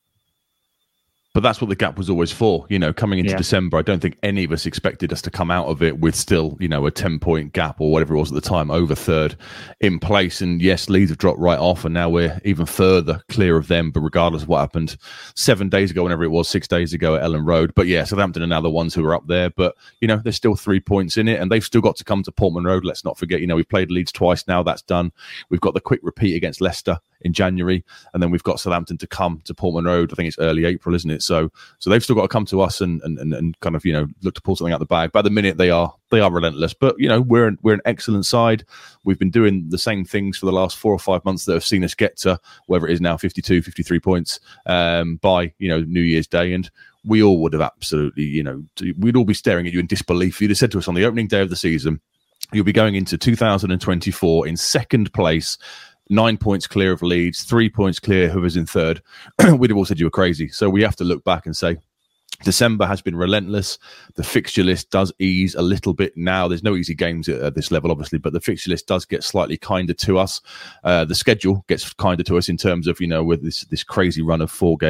[SPEAKER 4] But that's what the gap was always for. Coming into December, I don't think any of us expected us to come out of it with still, a 10-point gap or whatever it was at the time over third in place. And yes, Leeds have dropped right off, and now we're even further clear of them. But regardless of what happened 7 days ago, whenever it was, 6 days ago at Ellen Road. But yeah, Southampton are now the ones who are up there. But, there's still 3 points in it, and they've still got to come to Portman Road. Let's not forget, we've played Leeds twice now. That's done. We've got the quick repeat against Leicester in January, and then we've got Southampton to come to Portman Road. I think it's early April, isn't it? So they've still got to come to us and kind of look to pull something out the bag. But at the minute they are relentless. But we're an excellent side. We've been doing the same things for the last 4 or 5 months that have seen us get to whatever it is now, 52, 53 points by New Year's Day, and we all would have absolutely we'd all be staring at you in disbelief. You'd have said to us on the opening day of the season, you'll be going into 2024 in second place, 9 points clear of Leeds, 3 points clear whoever's in third. We'd have all said you were crazy. So we have to look back and say, December has been relentless. The fixture list does ease a little bit now. There's no easy games at this level, obviously, but the fixture list does get slightly kinder to us. The schedule gets kinder to us in terms of, with this crazy run of four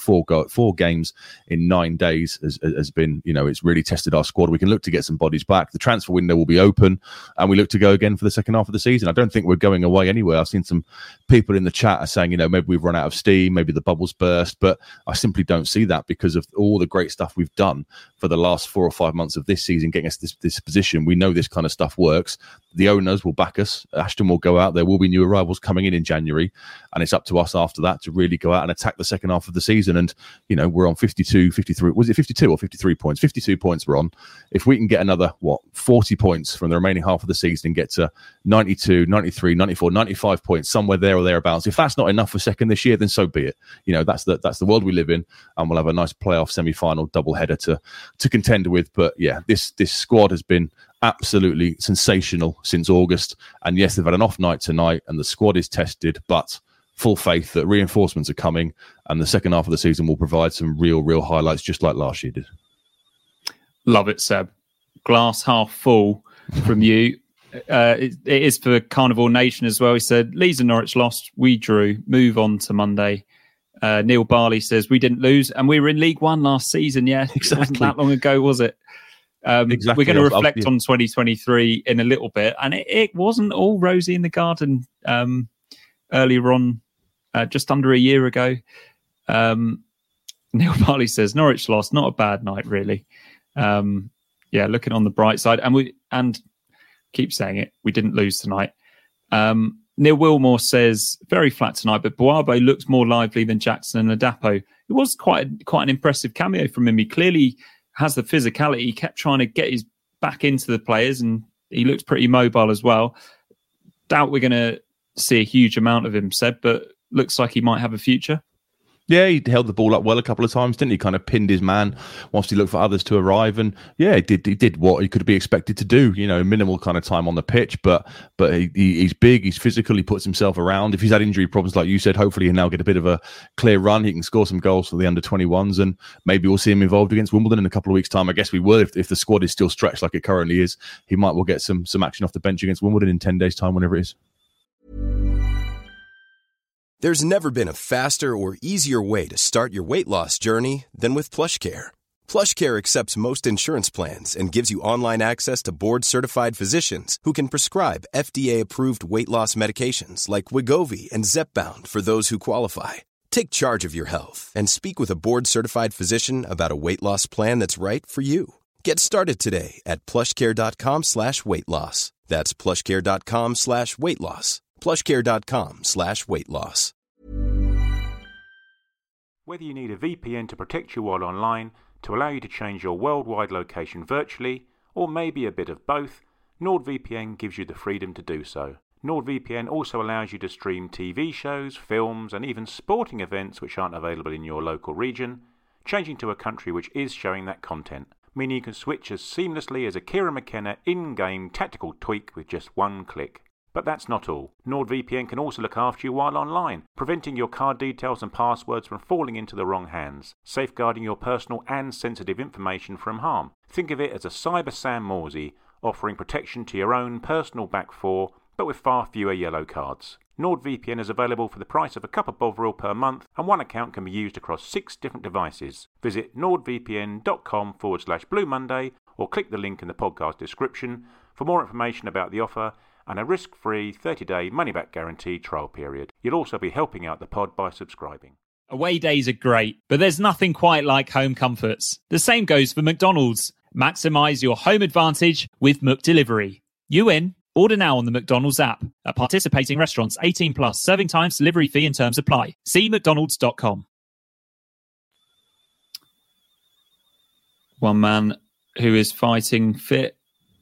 [SPEAKER 4] games in 9 days has been, it's really tested our squad. We can look to get some bodies back. The transfer window will be open, and we look to go again for the second half of the season. I don't think we're going away anywhere. I've seen some people in the chat are saying, maybe we've run out of steam, maybe the bubbles burst, but I simply don't see that because of all the great stuff we've done for the last 4 or 5 months of this season, getting us this position. We know this kind of stuff works. The owners will back us. Ashton will go out. There will be new arrivals coming in January, and it's up to us after that to really go out and attack the second half of the season. And we're on 52, 53. Was it 52 or 53 points? 52 points we're on. If we can get another 40 points from the remaining half of the season and get to 92, 93, 94, 95 points, somewhere there or thereabouts, if that's not enough for second this year, then so be it. That's the world we live in, and we'll have a nice playoff semi-final double header to contend with. But yeah, this squad has been absolutely sensational since August, and yes, they've had an off night tonight and the squad is tested, but full faith that reinforcements are coming and the second half of the season will provide some real highlights just like last year did.
[SPEAKER 3] Love it, Seb. Glass half full from you. It is for Carnival Nation as well. He said, Leeds and Norwich lost. We drew. Move on to Monday. Neil Barley says, we didn't lose. And we were in League One last season. Yeah, exactly. It wasn't that long ago, was it? Exactly. We're going to reflect on 2023 in a little bit. And it wasn't all rosy in the garden earlier on, just under a year ago. Neil Barley says, Norwich lost. Not a bad night, really. Looking on the bright side. And keep saying it, we didn't lose tonight. Neil Wilmore says, very flat tonight, but Boabo looks more lively than Jackson and Adapo. It was quite an impressive cameo from him. He clearly has the physicality. He kept trying to get his back into the players, and he looks pretty mobile as well. Doubt we're going to see a huge amount of him, Seb, but looks like he might have a future.
[SPEAKER 4] Yeah, he held the ball up well a couple of times, didn't he? Kind of pinned his man whilst he looked for others to arrive. And yeah, he did what he could be expected to do, minimal kind of time on the pitch, but he's big, he's physical, he puts himself around. If he's had injury problems, like you said, hopefully he'll now get a bit of a clear run. He can score some goals for the under-21s, and maybe we'll see him involved against Wimbledon in a couple of weeks' time. I guess we will, if the squad is still stretched like it currently is. He might well get some action off the bench against Wimbledon in 10 days' time, whenever it is.
[SPEAKER 2] There's never been a faster or easier way to start your weight loss journey than with PlushCare. PlushCare accepts most insurance plans and gives you online access to board-certified physicians who can prescribe FDA-approved weight loss medications like Wegovy and Zepbound for those who qualify. Take charge of your health and speak with a board-certified physician about a weight loss plan that's right for you. Get started today at plushcare.com/weight loss. That's plushcare.com/weight loss. plushcare.com/weight loss.
[SPEAKER 5] Whether you need a VPN to protect you while online, to allow you to change your worldwide location virtually, or maybe a bit of both, NordVPN gives you the freedom to do so. NordVPN also allows you to stream TV shows, films, and even sporting events which aren't available in your local region, changing to a country which is showing that content, meaning you can switch as seamlessly as a Kieran McKenna in-game tactical tweak with just one click. But that's not all. NordVPN can also look after you while online, preventing your card details and passwords from falling into the wrong hands, safeguarding your personal and sensitive information from harm. Think of it as a Cyber Sam Morsey, offering protection to your own personal back four, but with far fewer yellow cards. NordVPN is available for the price of a cup of Bovril per month, and one account can be used across 6 different devices. Visit nordvpn.com/Blue Monday or click the link in the podcast description for more information about the offer and a risk-free 30-day money-back guarantee trial period. You'll also be helping out the pod by subscribing.
[SPEAKER 3] Away days are great, but there's nothing quite like home comforts. The same goes for McDonald's. Maximise your home advantage with McDelivery. You in? Order now on the McDonald's app. At participating restaurants, 18 plus, serving times, delivery fee and terms apply. See mcdonalds.com. One man who is fighting fit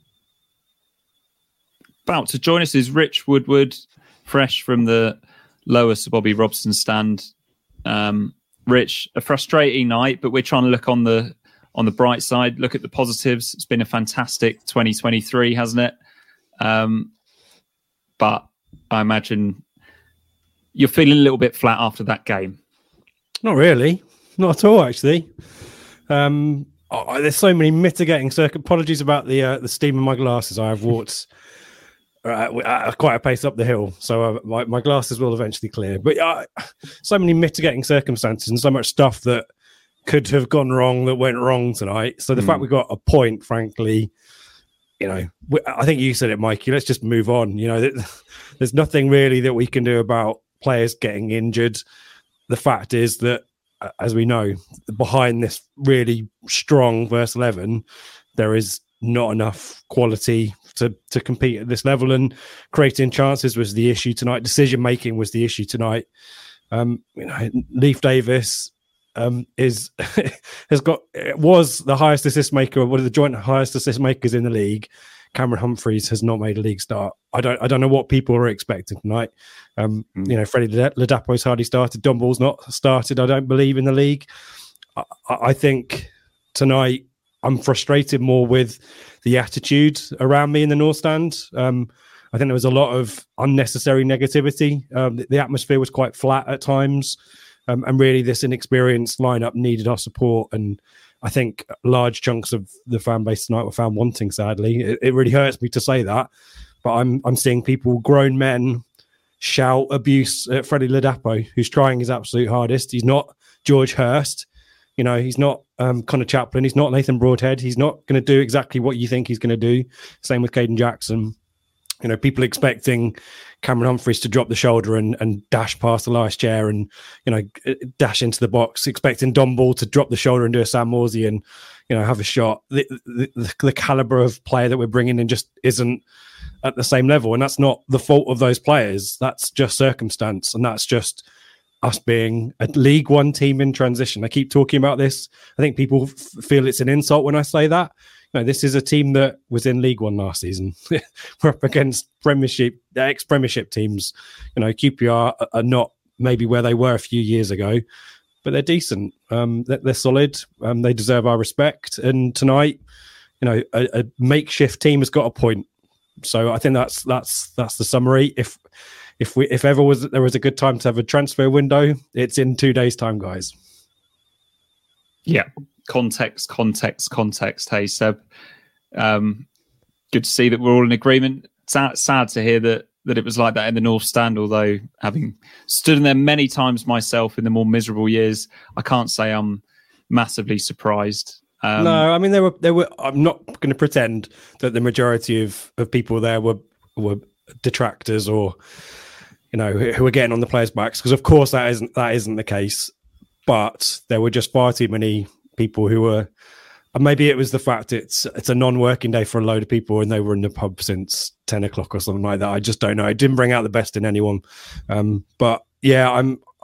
[SPEAKER 3] about to join us is Rich Woodward, fresh from the lower Sir Bobby Robson stand. Rich, a frustrating night, but we're trying to look on the bright side, look at the positives. It's been a fantastic 2023, hasn't it? But I imagine you're feeling a little bit flat after that game.
[SPEAKER 6] Not really. Not at all, actually. There's so many mitigating apologies about the steam in my glasses. I have walked quite a pace up the hill, so my glasses will eventually clear. But so many mitigating circumstances and so much stuff that could have gone wrong that went wrong tonight. So the fact we got a point, frankly, I think you said it, Mikey. Let's just move on. There's nothing really that we can do about players getting injured. The fact is that, as we know, behind this really strong first 11, there is not enough quality to compete at this level, and creating chances was the issue tonight. Decision making was the issue tonight. Leif Davis was the highest assist maker, one of the joint highest assist makers in the league. Cameron Humphreys has not made a league start. I don't know what people are expecting tonight. Freddie Ladapo's hardly started. Don Ball's not started, I don't believe, in the league. I think tonight I'm frustrated more with the attitude around me in the North Stand. I think there was a lot of unnecessary negativity. The atmosphere was quite flat at times. And really this inexperienced lineup needed our support. And I think large chunks of the fan base tonight were found wanting, sadly. It really hurts me to say that, but I'm seeing people, grown men, shout abuse at Freddie Ladapo, who's trying his absolute hardest. He's not George Hurst. You know, he's not Connor Chaplin. He's not Nathan Broadhead. He's not going to do exactly what you think he's going to do. Same with Caden Jackson. You know, people expecting Cameron Humphreys to drop the shoulder and dash past Elias Chair and, you know, dash into the box, expecting Don Ball to drop the shoulder and do a Sam Morsey and, you know, have a shot. The caliber of player that we're bringing in just isn't at the same level. And that's not the fault of those players. That's just circumstance. And that's just us being a League One team in transition. I keep talking about this. I think people feel it's an insult when I say that. No, this is a team that was in League One last season. We're up against ex-Premiership teams. You know, QPR are not maybe where they were a few years ago, but they're decent. They're solid. They deserve our respect. And tonight, you know, a makeshift team has got a point. So I think that's the summary. If ever there was a good time to have a transfer window, it's in 2 days' time, guys.
[SPEAKER 3] Yeah. Context. Hey, Seb. Good to see that we're all in agreement. Sad to hear that it was like that in the North Stand, although having stood in there many times myself in the more miserable years, I can't say I'm massively surprised.
[SPEAKER 6] No, I mean, there were. I'm not going to pretend that the majority of people there were detractors or, you know, who were getting on the players' backs, because of course that isn't the case. But there were just far too many people who were, and maybe it was the fact it's a non-working day for a load of people and they were in the pub since 10 o'clock or something like that. I just don't know. It didn't bring out the best in anyone. But yeah,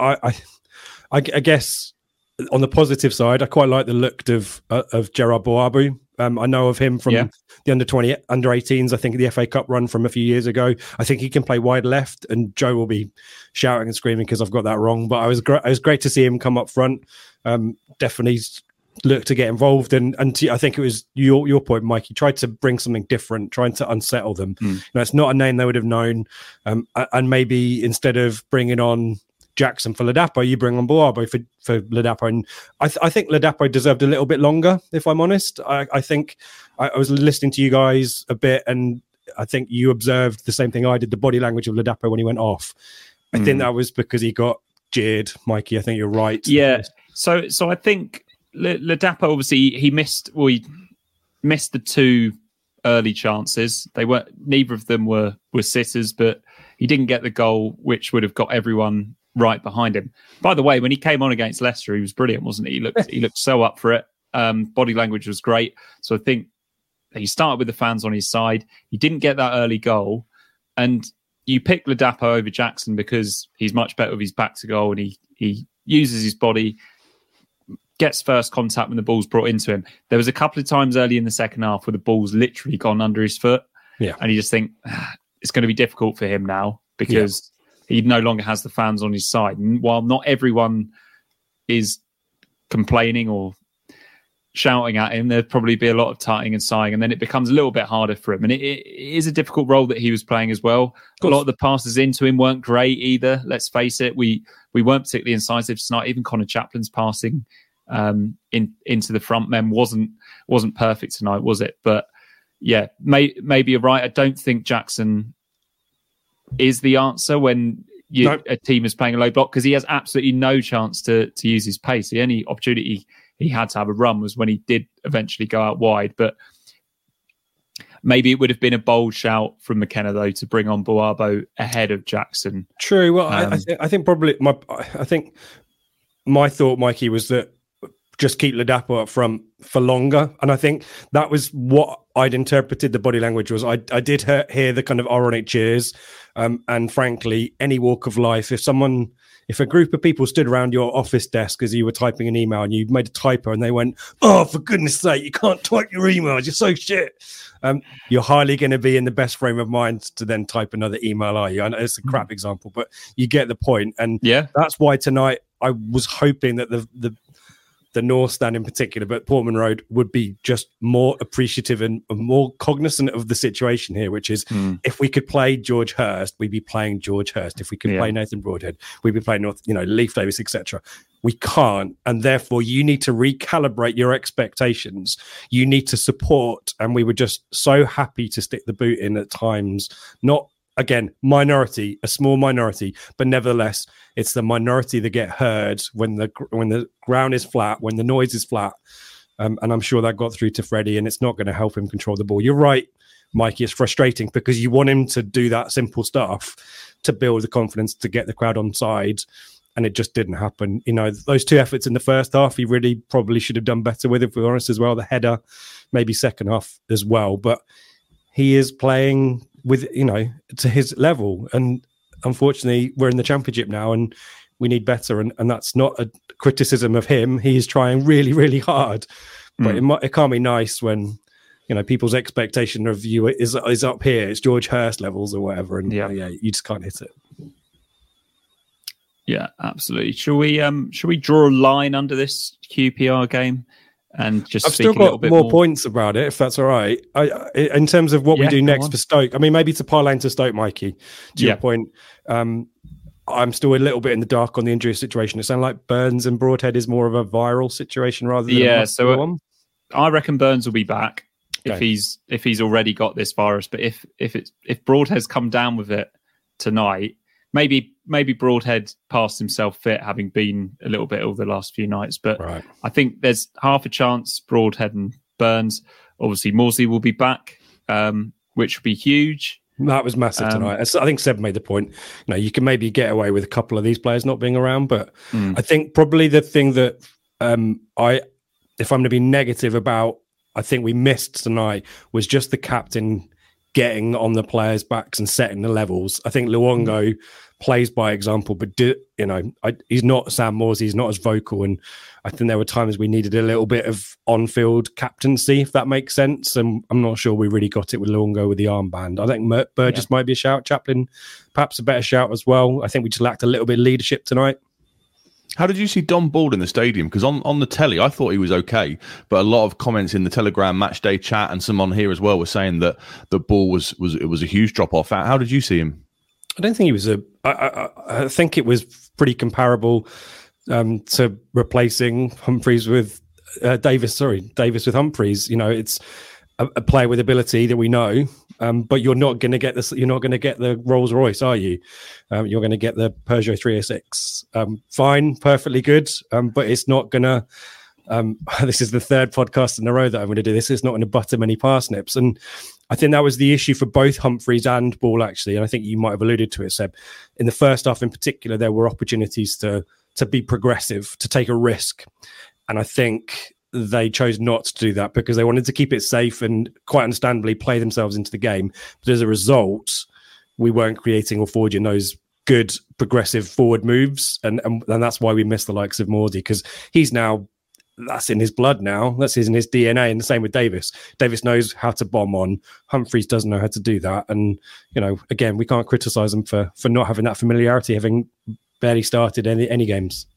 [SPEAKER 6] I guess on the positive side, I quite like the look of Gerard Boabu. I know of him from the under-20, under-18s, I think the FA Cup run from a few years ago. I think he can play wide left, and Joe will be shouting and screaming because I've got that wrong. But it was great to see him come up front. Definitely look to get involved, and I think it was your point, Mike. He tried to bring something different, trying to unsettle them. You know, it's not a name they would have known, and maybe instead of bringing on Jackson for Ladapo, you bring on Boabo for Ladapo, and I think Ladapo deserved a little bit longer, if I'm honest. I think I was listening to you guys a bit, and I think you observed the same thing I did, the body language of Ladapo when he went off. I think that was because he got jeered, Mikey. I think you're right.
[SPEAKER 3] Yeah. So I think Ladapo, obviously he missed the two early chances. Neither of them were sitters, but he didn't get the goal, which would have got everyone right behind him. By the way, when he came on against Leicester, he was brilliant, wasn't he? He looked so up for it. Body language was great. So I think he started with the fans on his side. He didn't get that early goal, and you pick Ladapo over Jackson because he's much better with his back to goal, and he uses his body, gets first contact when the ball's brought into him. There was a couple of times early in the second half where the ball's literally gone under his foot. Yeah. And you just think it's going to be difficult for him now because he no longer has the fans on his side. And while not everyone is complaining or shouting at him, there'd probably be a lot of tutting and sighing, and then it becomes a little bit harder for him. And it is a difficult role that he was playing as well. A lot of the passes into him weren't great either. Let's face it, we weren't particularly incisive tonight. Even Connor Chaplin's passing into the front men wasn't perfect tonight, was it? But yeah, maybe you're right. I don't think Jackson is the answer when a team is playing a low block, because he has absolutely no chance to use his pace. The only opportunity he had to have a run was when he did eventually go out wide. But maybe it would have been a bold shout from McKenna, though, to bring on Boabo ahead of Jackson.
[SPEAKER 6] True. Well, I think probably my thought, Mikey, was that just keep Ladapo up front for longer. And I think that was what I'd interpreted the body language was. I did hear the kind of ironic cheers. And frankly, any walk of life, if a group of people stood around your office desk as you were typing an email and you made a typo and they went, "Oh, for goodness sake, you can't type your emails, you're so shit." You're hardly going to be in the best frame of mind to then type another email, are you? I know it's a crap example, but you get the point. And that's why tonight I was hoping that the the North Stand in particular, but Portman Road would be just more appreciative and more cognizant of the situation here, which is if we could play George Hurst, we'd be playing George Hurst. If we could play Nathan Broadhead, we'd be playing Leif Davis, etc. We can't, and therefore you need to recalibrate your expectations. You need to support, and we were just so happy to stick the boot in at times. Not, again, minority, a small minority, but nevertheless, it's the minority that get heard when the ground is flat, when the noise is flat. And I'm sure that got through to Freddie, and it's not going to help him control the ball. You're right, Mikey, it's frustrating because you want him to do that simple stuff to build the confidence to get the crowd on side. And it just didn't happen. Those two efforts in the first half, he really probably should have done better with, if we're honest as well. The header, maybe second half as well. But he is playing with, to his level. And unfortunately, we're in the Championship now and we need better. And that's not a criticism of him. He is trying really, really hard. But it can't be nice when, people's expectation of you is up here. It's George Hurst levels or whatever. And you just can't hit it.
[SPEAKER 3] Yeah, absolutely. Shall we draw a line under this QPR game and just? I've
[SPEAKER 6] still got more points about it, if that's all right. In terms of what we do next for Stoke, I mean, maybe to parlay into Stoke, Mikey. To your point, I'm still a little bit in the dark on the injury situation. It sounds like Burns and Broadhead is more of a viral situation rather than
[SPEAKER 3] So I reckon Burns will be back if he's already got this virus. But if Broadhead's come down with it tonight. Maybe Broadhead passed himself fit, having been a little bit ill the last few nights. But I think there's half a chance Broadhead and Burns. Obviously, Morsey will be back, which would be huge.
[SPEAKER 6] That was massive tonight. I think Seb made the point. You can maybe get away with a couple of these players not being around, but I think probably the thing that if I'm going to be negative about, I think we missed tonight was just the captain getting on the players' backs and setting the levels. I think Luongo plays by example, but he's not Sam Morsey. He's not as vocal, and I think there were times we needed a little bit of on-field captaincy, if that makes sense. And I'm not sure we really got it with Luongo with the armband. I think Burgess might be a shout. Chaplin, perhaps a better shout as well. I think we just lacked a little bit of leadership tonight.
[SPEAKER 4] How did you see Don Ball in the stadium? Because on the telly, I thought he was okay, but a lot of comments in the Telegram match day chat and some on here as well were saying that the Ball was a huge drop off. How did you see him?
[SPEAKER 6] I don't think he was I think it was pretty comparable to replacing Humphreys with Davis. Davis with Humphreys. It's a player with ability that we know, but you're not going to get this. You're not going to get the Rolls Royce, are you? You're going to get the Peugeot 306. Fine, perfectly good, but it's not going to. This is the third podcast in a row that I'm going to do this. It's not going to butter many parsnips, and I think that was the issue for both Humphreys and Ball, actually. And I think you might have alluded to it, Seb. In the first half, in particular, there were opportunities to be progressive, to take a risk, and I think they chose not to do that because they wanted to keep it safe and quite understandably play themselves into the game. But as a result, we weren't creating or forging those good progressive forward moves. And that's why we missed the likes of Morsey, because that's in his blood now. That's in his DNA. And the same with Davis. Davis knows how to bomb on. Humphreys doesn't know how to do that. And, again, we can't criticise them for not having that familiarity, having barely started any games.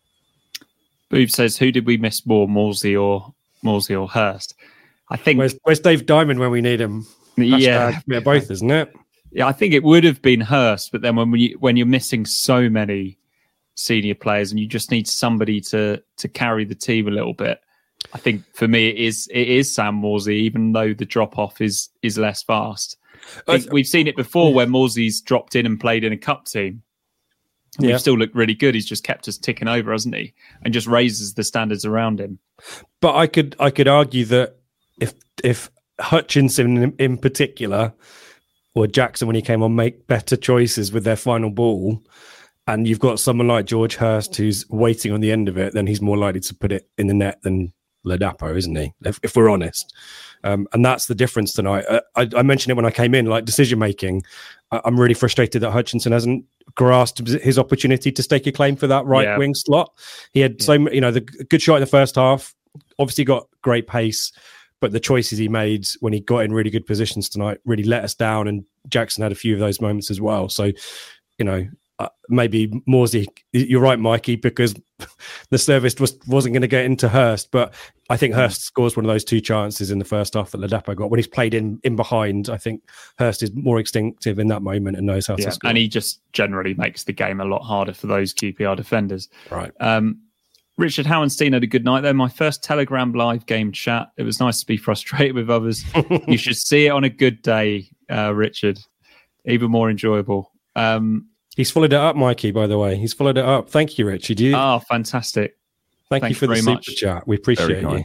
[SPEAKER 3] Booth says, who did we miss more, Morsey or Hurst? I think
[SPEAKER 6] where's Dave Diamond when we need him? Yeah, both, isn't it?
[SPEAKER 3] Yeah, I think it would have been Hurst, but then when you're missing so many senior players and you just need somebody to carry the team a little bit, I think for me it is Sam Morsey, even though the drop off is less fast. I think we've seen it before where Morsey's dropped in and played in a cup team. We've still looked really good. He's just kept us ticking over, hasn't he? And just raises the standards around him.
[SPEAKER 6] But I could argue that if Hutchinson in particular or Jackson when he came on make better choices with their final ball, and you've got someone like George Hurst who's waiting on the end of it, then he's more likely to put it in the net than Ladapo, isn't he? If we're honest. And that's the difference tonight. I mentioned it when I came in, like decision making. I'm really frustrated that Hutchinson hasn't grasped his opportunity to stake a claim for that right wing slot. He had the good shot in the first half, obviously got great pace, but the choices he made when he got in really good positions tonight really let us down. And Jackson had a few of those moments as well. So, maybe Morsey, you're right, Mikey, because the service wasn't going to get into Hurst, but I think Hurst scores one of those 2 chances in the first half that Ladapo got. When he's played in behind, I think Hurst is more instinctive in that moment and knows how to score.
[SPEAKER 3] And he just generally makes the game a lot harder for those QPR defenders.
[SPEAKER 6] Right.
[SPEAKER 3] Richard Howenstein had a good night there. My first Telegram live game chat. It was nice to be frustrated with others. You should see it on a good day, Richard. Even more enjoyable.
[SPEAKER 6] He's followed it up, Mikey, by the way. He's followed it up. Thank you, Richard.
[SPEAKER 3] Fantastic.
[SPEAKER 6] Thank you for the super chat. We appreciate you.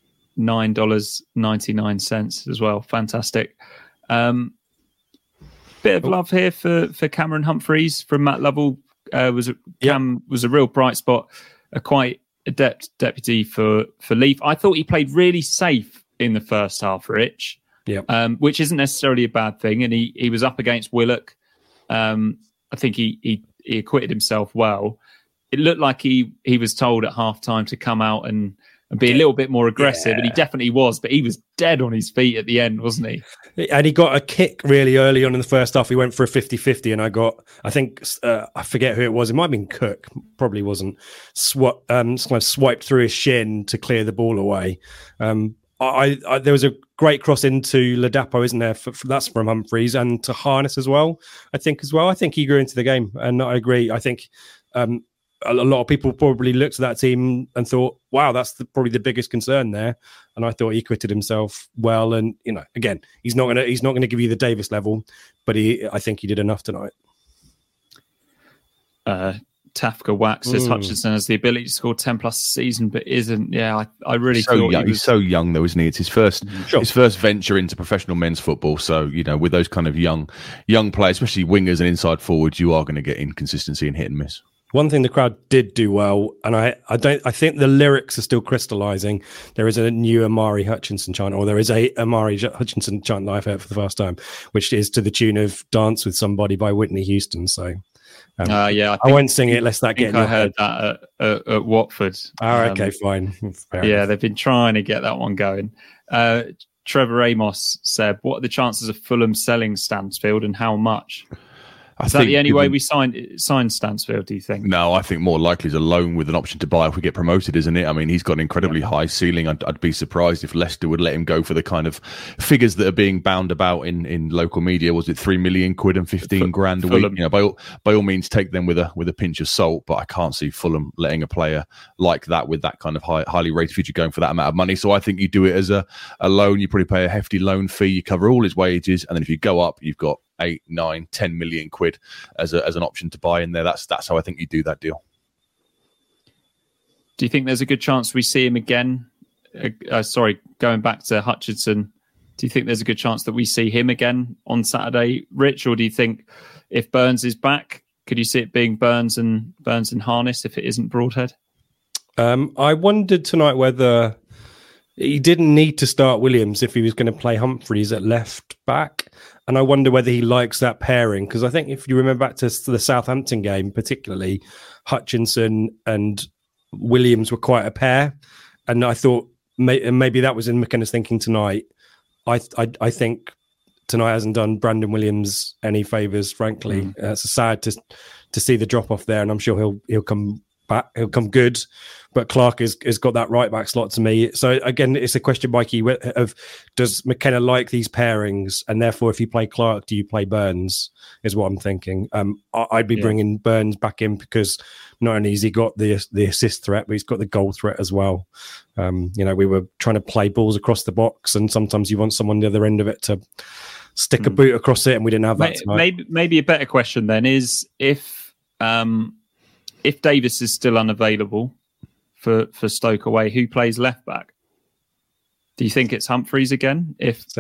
[SPEAKER 3] $9.99 as well. Fantastic. Bit of love here for Cameron Humphreys from Matt Lovell. Was a real bright spot. A quite adept deputy for Leaf. I thought he played really safe in the first half, Rich. Which isn't necessarily a bad thing. And he was up against Willock. I think he acquitted himself well. It looked like he was told at halftime to come out and be a little bit more aggressive, and he definitely was, but he was dead on his feet at the end, wasn't he?
[SPEAKER 6] And he got a kick really early on in the first half. He went for a 50-50, and I forget who it was. It might have been Cook, probably wasn't. Kind of swiped through his shin to clear the ball away. There was a great cross into Ladapo, isn't there? That's from Humphreys, and to Harness as well. I think he grew into the game, and I agree. I think a lot of people probably looked at that team and thought, "Wow, that's probably the biggest concern there." And I thought he acquitted himself well. And again, he's not gonna give you the Davis level, but I think he did enough tonight.
[SPEAKER 3] Tafka Wax says Hutchinson has the ability to score 10 plus a season, but isn't. Yeah, I really thought
[SPEAKER 4] he's so young though, isn't he? It's his first venture into professional men's football. So with those kind of young players, especially wingers and inside forwards, you are going to get inconsistency and hit and miss.
[SPEAKER 6] One thing the crowd did do well, and I think the lyrics are still crystallising. There is a new Amari Hutchinson chant, or there is a Amari Hutchinson chant that I've heard for the first time, which is to the tune of "Dance with Somebody" by Whitney Houston. So, I won't sing it lest that get.
[SPEAKER 3] I heard that at Watford.
[SPEAKER 6] Okay, fine.
[SPEAKER 3] They've been trying to get that one going. Trevor Amos said, "What are the chances of Fulham selling Stansfield, and how much?" Is that the only way we signed Stansfield, do you think? No,
[SPEAKER 4] I think more likely is a loan with an option to buy if we get promoted, isn't it? I mean, he's got an incredibly high ceiling. I'd be surprised if Leicester would let him go for the kind of figures that are being bound about in local media. Was it 3 million quid and 15 grand a week? By all means, take them with a pinch of salt. But I can't see Fulham letting a player like that with that kind of highly rated future going for that amount of money. So I think you do it as a loan. You probably pay a hefty loan fee. You cover all his wages, and then if you go up, you've got 8, 9, 10 million quid as an option to buy in there. That's how I think you do that deal.
[SPEAKER 3] Do you think there's a good chance we see him again? Going back to Hutchinson, do you think there's a good chance that we see him again on Saturday, Rich? Or do you think if Burns is back, could you see it being Burns and Harness if it isn't Broadhead?
[SPEAKER 6] I wondered tonight whether he didn't need to start Williams if he was going to play Humphreys at left back. And I wonder whether he likes that pairing, because I think if you remember back to the Southampton game, particularly, Hutchinson and Williams were quite a pair. And I thought maybe that was in McKenna's thinking tonight. I think tonight hasn't done Brandon Williams any favours, frankly. It's sad to see the drop off there, and I'm sure he'll come back. He'll come good. But Clark has got that right back slot to me. So again, it's a question, Mikey, of does McKenna like these pairings, and therefore, if you play Clark, do you play Burns? Is what I'm thinking. I'd be bringing Burns back in because not only has he got the assist threat, but he's got the goal threat as well. We were trying to play balls across the box, and sometimes you want someone on the other end of it to stick a boot across it, and we didn't have that tonight. Maybe
[SPEAKER 3] a better question then is if Davis is still unavailable for Stoke away, who plays left back? Do you think it's Humphreys again?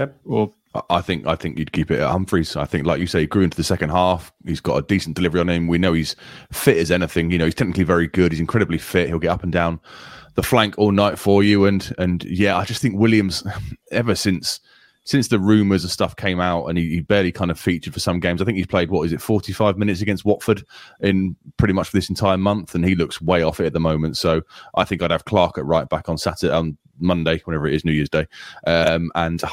[SPEAKER 4] I think you'd keep it at Humphreys. I think, like you say, he grew into the second half. He's got a decent delivery on him. We know he's fit as anything. He's technically very good. He's incredibly fit. He'll get up and down the flank all night for you. And yeah, I just think Williams, ever since the rumours and stuff came out, and he barely kind of featured for some games. I think he's played 45 minutes against Watford in pretty much for this entire month, and he looks way off it at the moment. So I think I'd have Clark at right back on Saturday, on Monday, whenever it is, New Year's Day, and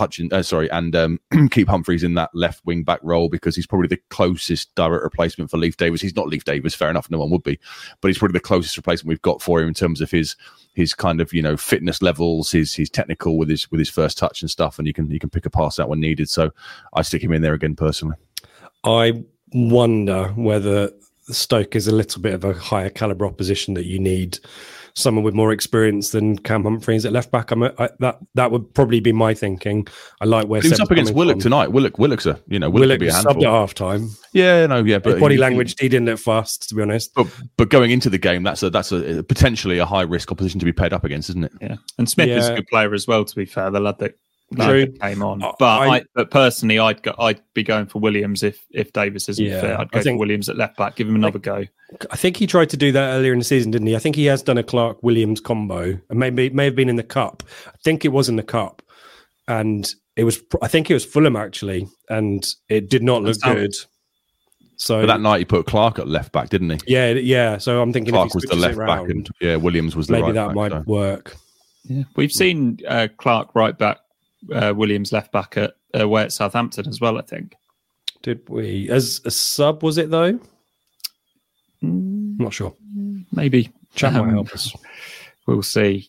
[SPEAKER 4] keep Humphreys in that left wing back role, because he's probably the closest direct replacement for Leif Davis. He's not Leif Davis, fair enough, no one would be, but he's probably the closest replacement we've got for him in terms of his kind of, fitness levels, his technical with his first touch and stuff, and you can pick a pass out when needed. So I stick him in there again personally. I
[SPEAKER 6] wonder whether Stoke is a little bit of a higher caliber opposition, that you need someone with more experience than Cam Humphreys at left back. That would probably be my thinking. I like where
[SPEAKER 4] he was up against Willock tonight. Willock's a Willock be a handful.
[SPEAKER 6] Subbed at half time.
[SPEAKER 4] But
[SPEAKER 6] body language, he didn't look fast, to be honest.
[SPEAKER 4] But going into the game, that's a potentially a high risk opposition to be paired up against, isn't it?
[SPEAKER 3] Yeah, and Smith is a good player as well. To be fair, the lad that came on. But personally, I'd be going for Williams if Davis isn't fit. I'd go for Williams at left back. Give him another go.
[SPEAKER 6] I think he tried to do that earlier in the season, didn't he? I think he has done a Clark-Williams combo, and may have been in the cup. I think it was in the cup, and I think it was Fulham actually, and it did not look good. So
[SPEAKER 4] but that night he put Clark at left back, didn't he?
[SPEAKER 6] Yeah. So I'm thinking
[SPEAKER 4] Clark was the left back, and Williams was the right back.
[SPEAKER 6] Maybe that might work.
[SPEAKER 3] Yeah, we've seen Clark right back, Williams left back away at Southampton as well, I think.
[SPEAKER 6] Did we? As a sub, was it though? I'm not sure.
[SPEAKER 3] Maybe.
[SPEAKER 6] Chat might help us.
[SPEAKER 3] We'll see.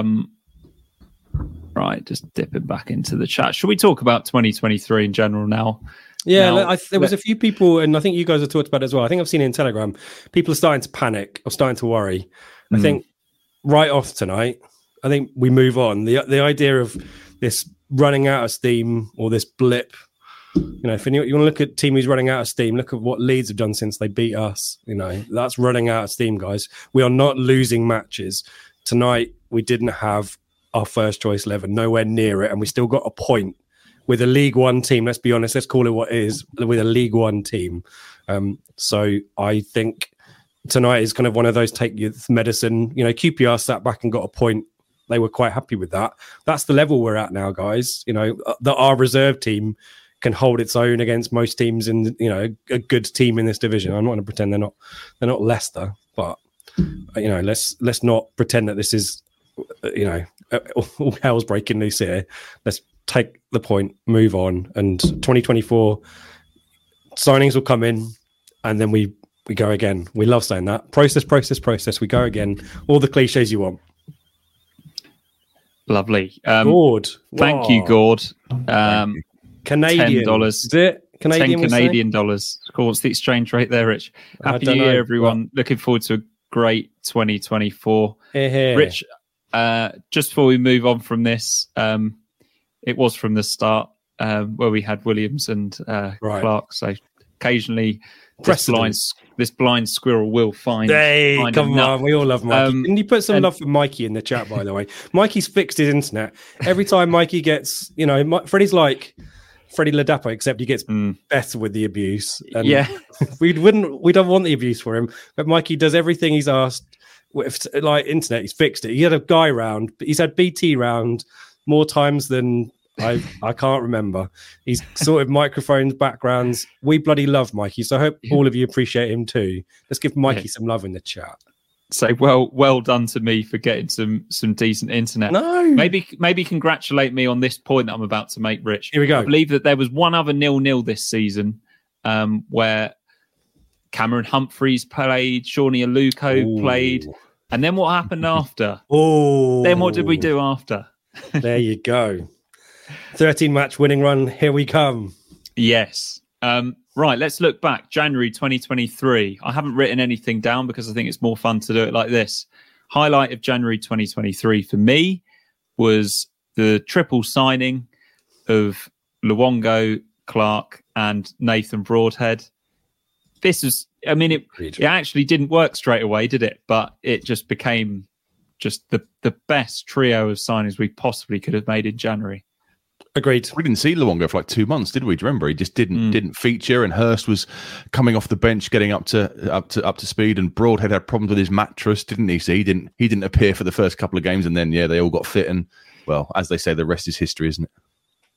[SPEAKER 3] Right, just dipping back into the chat. Should we talk about 2023 in general now?
[SPEAKER 6] Yeah, there was a few people, and I think you guys have talked about it as well. I think I've seen it in Telegram. People are starting to panic or starting to worry. I think right off tonight, I think we move on. The idea of this running out of steam or this blip, if you want to look at a team who's running out of steam, look at what Leeds have done since they beat us. That's running out of steam, guys. We are not losing matches. Tonight, we didn't have our first choice 11, nowhere near it, and we still got a point with a League One team. Let's be honest, let's call it what it is, with a League One team. So I think tonight is kind of one of those take your medicine. QPR sat back and got a point. They were quite happy with that. That's the level we're at now, guys. Our reserve team can hold its own against most teams in, a good team in this division. I'm not going to pretend they're not Leicester, but let's not pretend that this is, all hell's breaking loose here. Let's take the point, move on, and 2024 signings will come in, and then we go again. We love saying that. Process. We go again. All the cliches you want.
[SPEAKER 3] Lovely.
[SPEAKER 6] Gord.
[SPEAKER 3] Thank you, Gord.
[SPEAKER 6] Canadian.
[SPEAKER 3] $10.
[SPEAKER 6] Is it? Canadian,
[SPEAKER 3] 10 Canadian dollars. What's the exchange rate there, Rich? Happy New Year, everyone. Looking forward to a great 2024.
[SPEAKER 6] Here.
[SPEAKER 3] Rich, just before we move on from this, it was from the start where we had Williams and Clark. So occasionally this blind squirrel will find.
[SPEAKER 6] Hey, come on, we all love Mikey. Can you put some love for Mikey in the chat, by the way? Mikey's fixed his internet. Every time Mikey gets, Freddie's like Freddie Ladapo, except he gets better with the abuse. And we don't want the abuse for him, but Mikey does everything he's asked. With internet, he's fixed it. He had a guy round, he's had BT round more times than I can't remember. He's sorted microphones, backgrounds. We bloody love Mikey, so I hope all of you appreciate him too. Let's give Mikey some love in the chat.
[SPEAKER 3] So well done to me for getting some decent internet.
[SPEAKER 6] No,
[SPEAKER 3] maybe congratulate me on this point that I'm about to make, Rich.
[SPEAKER 6] Here we go.
[SPEAKER 3] I believe that there was one other 0-0 this season where Cameron Humphreys played, Shawnee Aluko played, and then what happened after? Then what did we do after?
[SPEAKER 6] There you go. 13-match winning run. Here we come.
[SPEAKER 3] Yes. Right, let's look back. January 2023. I haven't written anything down because I think it's more fun to do it like this. Highlight of January 2023 for me was the triple signing of Luongo, Clark, and Nathan Broadhead. This is, it actually didn't work straight away, did it? But it just became just the best trio of signings we possibly could have made in January.
[SPEAKER 6] Agreed.
[SPEAKER 4] We didn't see Luongo for like 2 months, did we? Do you remember? He just didn't feature, and Hurst was coming off the bench, getting up to speed, and Broadhead had problems with his mattress, didn't he? So he didn't appear for the first couple of games, and then they all got fit, and well, as they say, the rest is history, isn't it?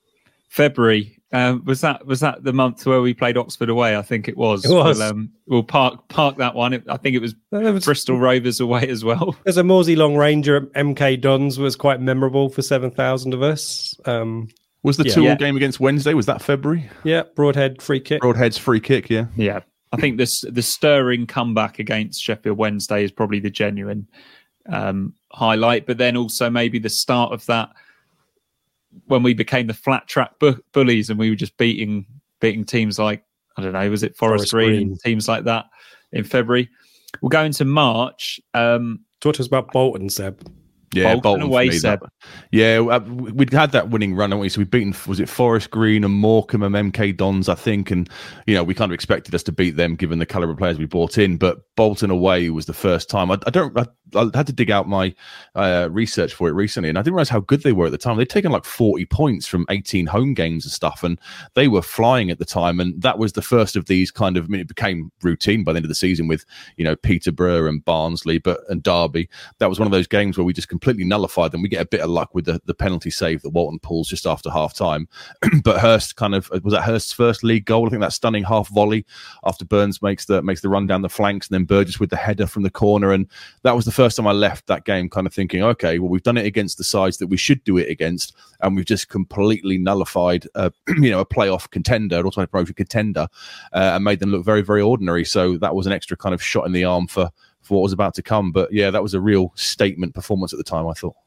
[SPEAKER 3] February. Was that the month where we played Oxford away? I think it was.
[SPEAKER 6] It was.
[SPEAKER 3] We'll park that one. I think it was Bristol Rovers away as well.
[SPEAKER 6] There's a Morsey Long Ranger MK Dons was quite memorable for 7,000 of us.
[SPEAKER 4] Was the 2-2 game against Wednesday? Was that February?
[SPEAKER 6] Yeah, Broadhead free kick.
[SPEAKER 4] Broadhead's free kick. Yeah.
[SPEAKER 3] Yeah. I think the stirring comeback against Sheffield Wednesday is probably the genuine highlight, but then also maybe the start of that when we became the flat track bullies and we were just beating teams like, I don't know, was it Forest Green and teams like that in February. We'll go into March.
[SPEAKER 6] Talk to us about Bolton, Seb.
[SPEAKER 4] Yeah, Bolton away, Seb. We'd had that winning run, haven't we? So we'd beaten, was it Forest Green and Morecambe and MK Dons, I think. And, we kind of expected us to beat them given the calibre of players we brought in. But Bolton away was the first time. I had to dig out my research for it recently, and I didn't realise how good they were at the time. They'd taken like 40 points from 18 home games and stuff, and they were flying at the time. And that was the first of these kind of, it became routine by the end of the season with, Peterborough and Barnsley and Derby. That was one of those games where we just completely nullified them. We get a bit of luck with the penalty save that Walton pulls just after half time. But Hurst was that Hurst's first league goal? I think that stunning half volley after Burns makes the run down the flanks, and then Burgess with the header from the corner. And that was the first time I left that game kind of thinking, okay, well, we've done it against the sides that we should do it against, and we've just completely nullified a playoff contender, an automatic promotion contender, and made them look very, very ordinary. So that was an extra kind of shot in the arm for what was about to come. But yeah, that was a real statement performance at the time, I thought.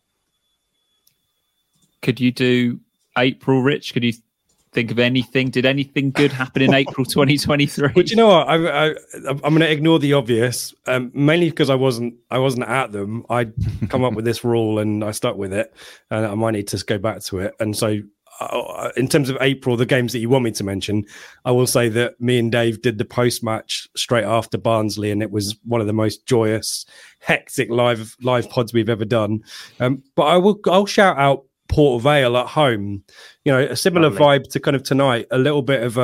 [SPEAKER 4] Could
[SPEAKER 3] you do April, Rich? Could you think of anything? Did anything good happen in April 2023?
[SPEAKER 6] But you know what? I'm going to ignore the obvious, mainly because I wasn't at them. I'd come up with this rule and I stuck with it, and I might need to go back to it. And so, in terms of April, the games that you want me to mention, I will say that me and Dave did the post-match straight after Barnsley, and it was one of the most joyous, hectic live pods we've ever done. But I'll shout out Port Vale at home. A similar vibe to kind of tonight. A little bit of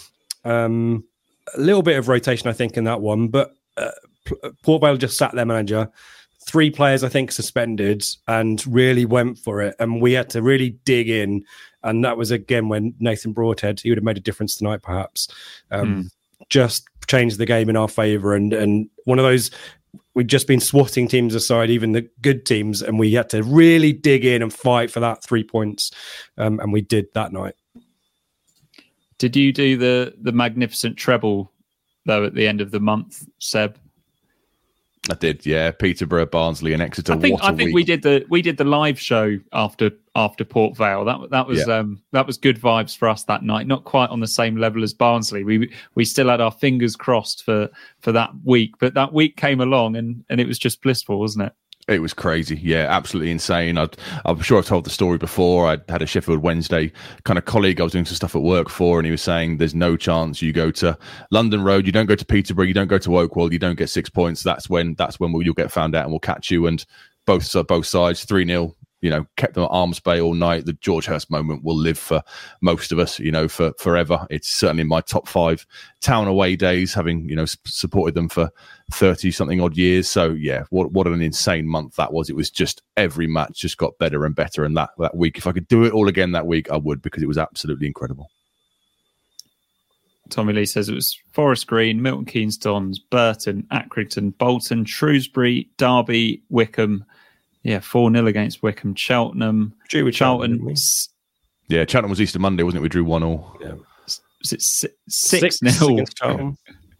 [SPEAKER 6] rotation, I think, in that one. But Port Vale just sat their manager. 3 players, I think, suspended, and really went for it. And we had to really dig in. And that was, again, when Nathan Broadhead, he would have made a difference tonight, perhaps. Just changed the game in our favour. And one of those, we'd just been swatting teams aside, even the good teams, and we had to really dig in and fight for that 3 points. And we did that night.
[SPEAKER 3] Did you do the magnificent treble, though, at the end of the month, Seb?
[SPEAKER 4] I did, yeah. Peterborough, Barnsley, and Exeter. I
[SPEAKER 3] think we did the live show after Port Vale. That was good vibes for us that night. Not quite on the same level as Barnsley. We still had our fingers crossed for that week, but that week came along and it was just blissful, wasn't it?
[SPEAKER 4] It was crazy. Yeah, absolutely insane. I'm sure I've told the story before. I had a Sheffield Wednesday kind of colleague I was doing some stuff at work for, and he was saying there's no chance you go to London Road, you don't go to Peterborough, you don't go to Oakwell, you don't get 6 points. That's when you'll get found out and we'll catch you. And both sides, 3-0. Kept them at arm's bay all night. The George Hurst moment will live for most of us, for forever. It's certainly in my top 5 town away days, having, supported them for 30-something odd years. So, yeah, what an insane month that was. It was just every match just got better and better. And that week, if I could do it all again that week, I would, because it was absolutely incredible.
[SPEAKER 3] Tommy Lee says it was Forest Green, Milton Keynes Dons, Burton, Accrington, Bolton, Shrewsbury, Derby, Wycombe. Yeah, 4-0 against Wycombe. Cheltenham.
[SPEAKER 6] Drew with Cheltenham.
[SPEAKER 4] Yeah, Cheltenham was Easter Monday, wasn't it? We drew 1-1.
[SPEAKER 3] Yeah. Was it 6-0 against Cheltenham?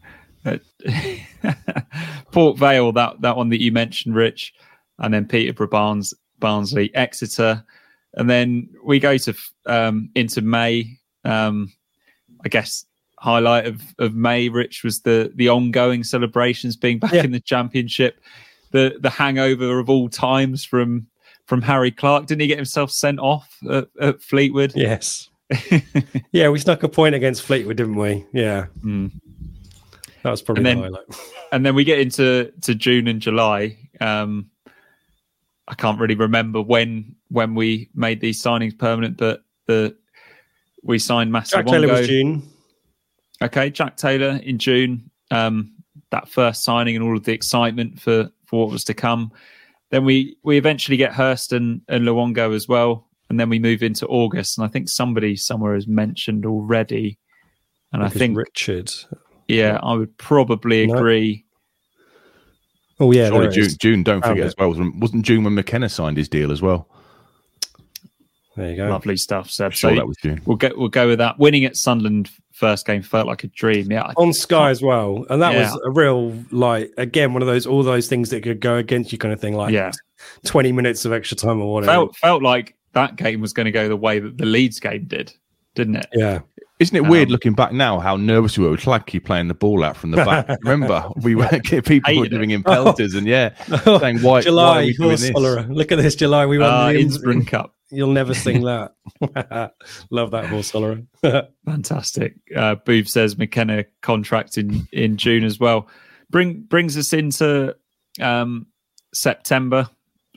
[SPEAKER 3] Port Vale, that one that you mentioned, Rich, and then Peterborough, Barnsley, Exeter, and then we go to into May. I guess highlight of May, Rich, was the ongoing celebrations being back in the Championship. The hangover of all times from Harry Clark. Didn't he get himself sent off at Fleetwood?
[SPEAKER 6] Yes. Yeah, we snuck a point against Fleetwood, didn't we? Yeah. That was probably the highlight.
[SPEAKER 3] And then we get into June and July. I can't really remember when we made these signings permanent, but we signed Massi
[SPEAKER 6] Jack Taylor was June.
[SPEAKER 3] Okay, Jack Taylor in June. That first signing and all of the excitement for what was to come. Then we eventually get Hurst and Luongo as well. and then we move into August. And I think somebody somewhere has mentioned already, and I think
[SPEAKER 6] Richard.
[SPEAKER 3] Yeah, I would probably agree.
[SPEAKER 6] Oh yeah,
[SPEAKER 4] surely June. Don't forget as well. Wasn't June when McKenna signed his deal as well?
[SPEAKER 6] There you go.
[SPEAKER 3] Lovely stuff, Seb.
[SPEAKER 4] Sure, that was June.
[SPEAKER 3] We'll go with that. Winning at Sunderland first game felt like a dream. Yeah,
[SPEAKER 6] on Sky as well, and that was a real again one of all those things that could go against you kind of thing. 20 minutes of extra time or whatever.
[SPEAKER 3] Felt like that game was going to go the way that the Leeds game did, didn't it?
[SPEAKER 6] Yeah.
[SPEAKER 4] Isn't it weird looking back now how nervous we were with Clacky playing the ball out from the back? Remember, people were giving him pelters and saying, why are we doing this?
[SPEAKER 6] Look at this, July. We won the
[SPEAKER 3] Innsbruck Cup.
[SPEAKER 6] You'll never sing that. Love that horse hollerer.
[SPEAKER 3] Fantastic. Booth says McKenna contract in June as well. Brings us into September.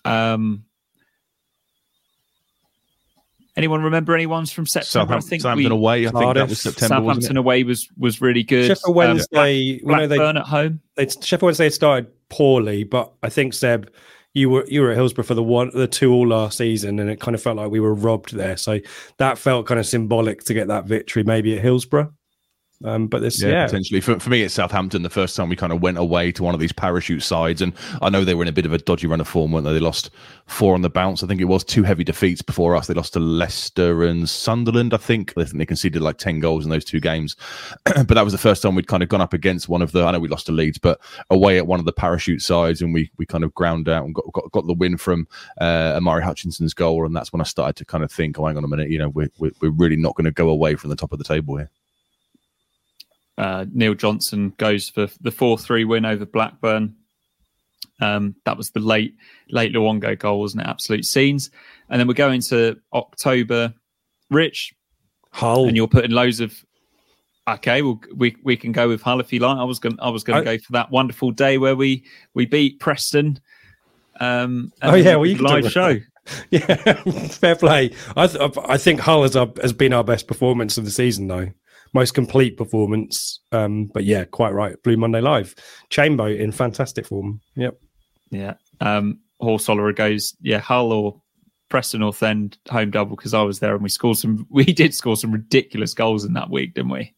[SPEAKER 3] Anyone remember any ones from September?
[SPEAKER 4] Southampton away. I think that was September.
[SPEAKER 3] Southampton away was really good.
[SPEAKER 6] Sheffield Wednesday.
[SPEAKER 3] Blackburn at home.
[SPEAKER 6] Sheffield Wednesday started poorly, but I think Seb, you were at Hillsborough for the 2 all last season, and it kind of felt like we were robbed there. So that felt kind of symbolic to get that victory, maybe at Hillsborough. But this,
[SPEAKER 4] potentially for me, it's Southampton. The first time we kind of went away to one of these parachute sides, and I know they were in a bit of a dodgy run of form, weren't they? They lost 4 on the bounce. I think it was 2 heavy defeats before us. They lost to Leicester and Sunderland. I think they conceded like 10 goals in those 2 games. But that was the first time we'd kind of gone up against one of the. I know we lost to Leeds, but away at one of the parachute sides, and we kind of ground out and got the win from Amari Hutchinson's goal, and that's when I started to kind of think, oh, hang on a minute, we're really not going to go away from the top of the table here.
[SPEAKER 3] Neil Johnson goes for the 4-3 win over Blackburn. That was the late Luongo goal, wasn't it? Absolute scenes. And then we're going to October. Rich,
[SPEAKER 6] Hull,
[SPEAKER 3] and you're putting loads of. Okay, well we can go with Hull if you like. I was going to go for that wonderful day where we beat Preston.
[SPEAKER 6] Well, you
[SPEAKER 3] live show.
[SPEAKER 6] Yeah, fair play. I think Hull has been our best performance of the season, though. Most complete performance. But yeah, quite right. Blue Monday Live. Chambo in fantastic form. Yep.
[SPEAKER 3] Yeah. Horse Hollerer goes, Hull or Preston North End home double, because I was there and we did score some ridiculous goals in that week, didn't we?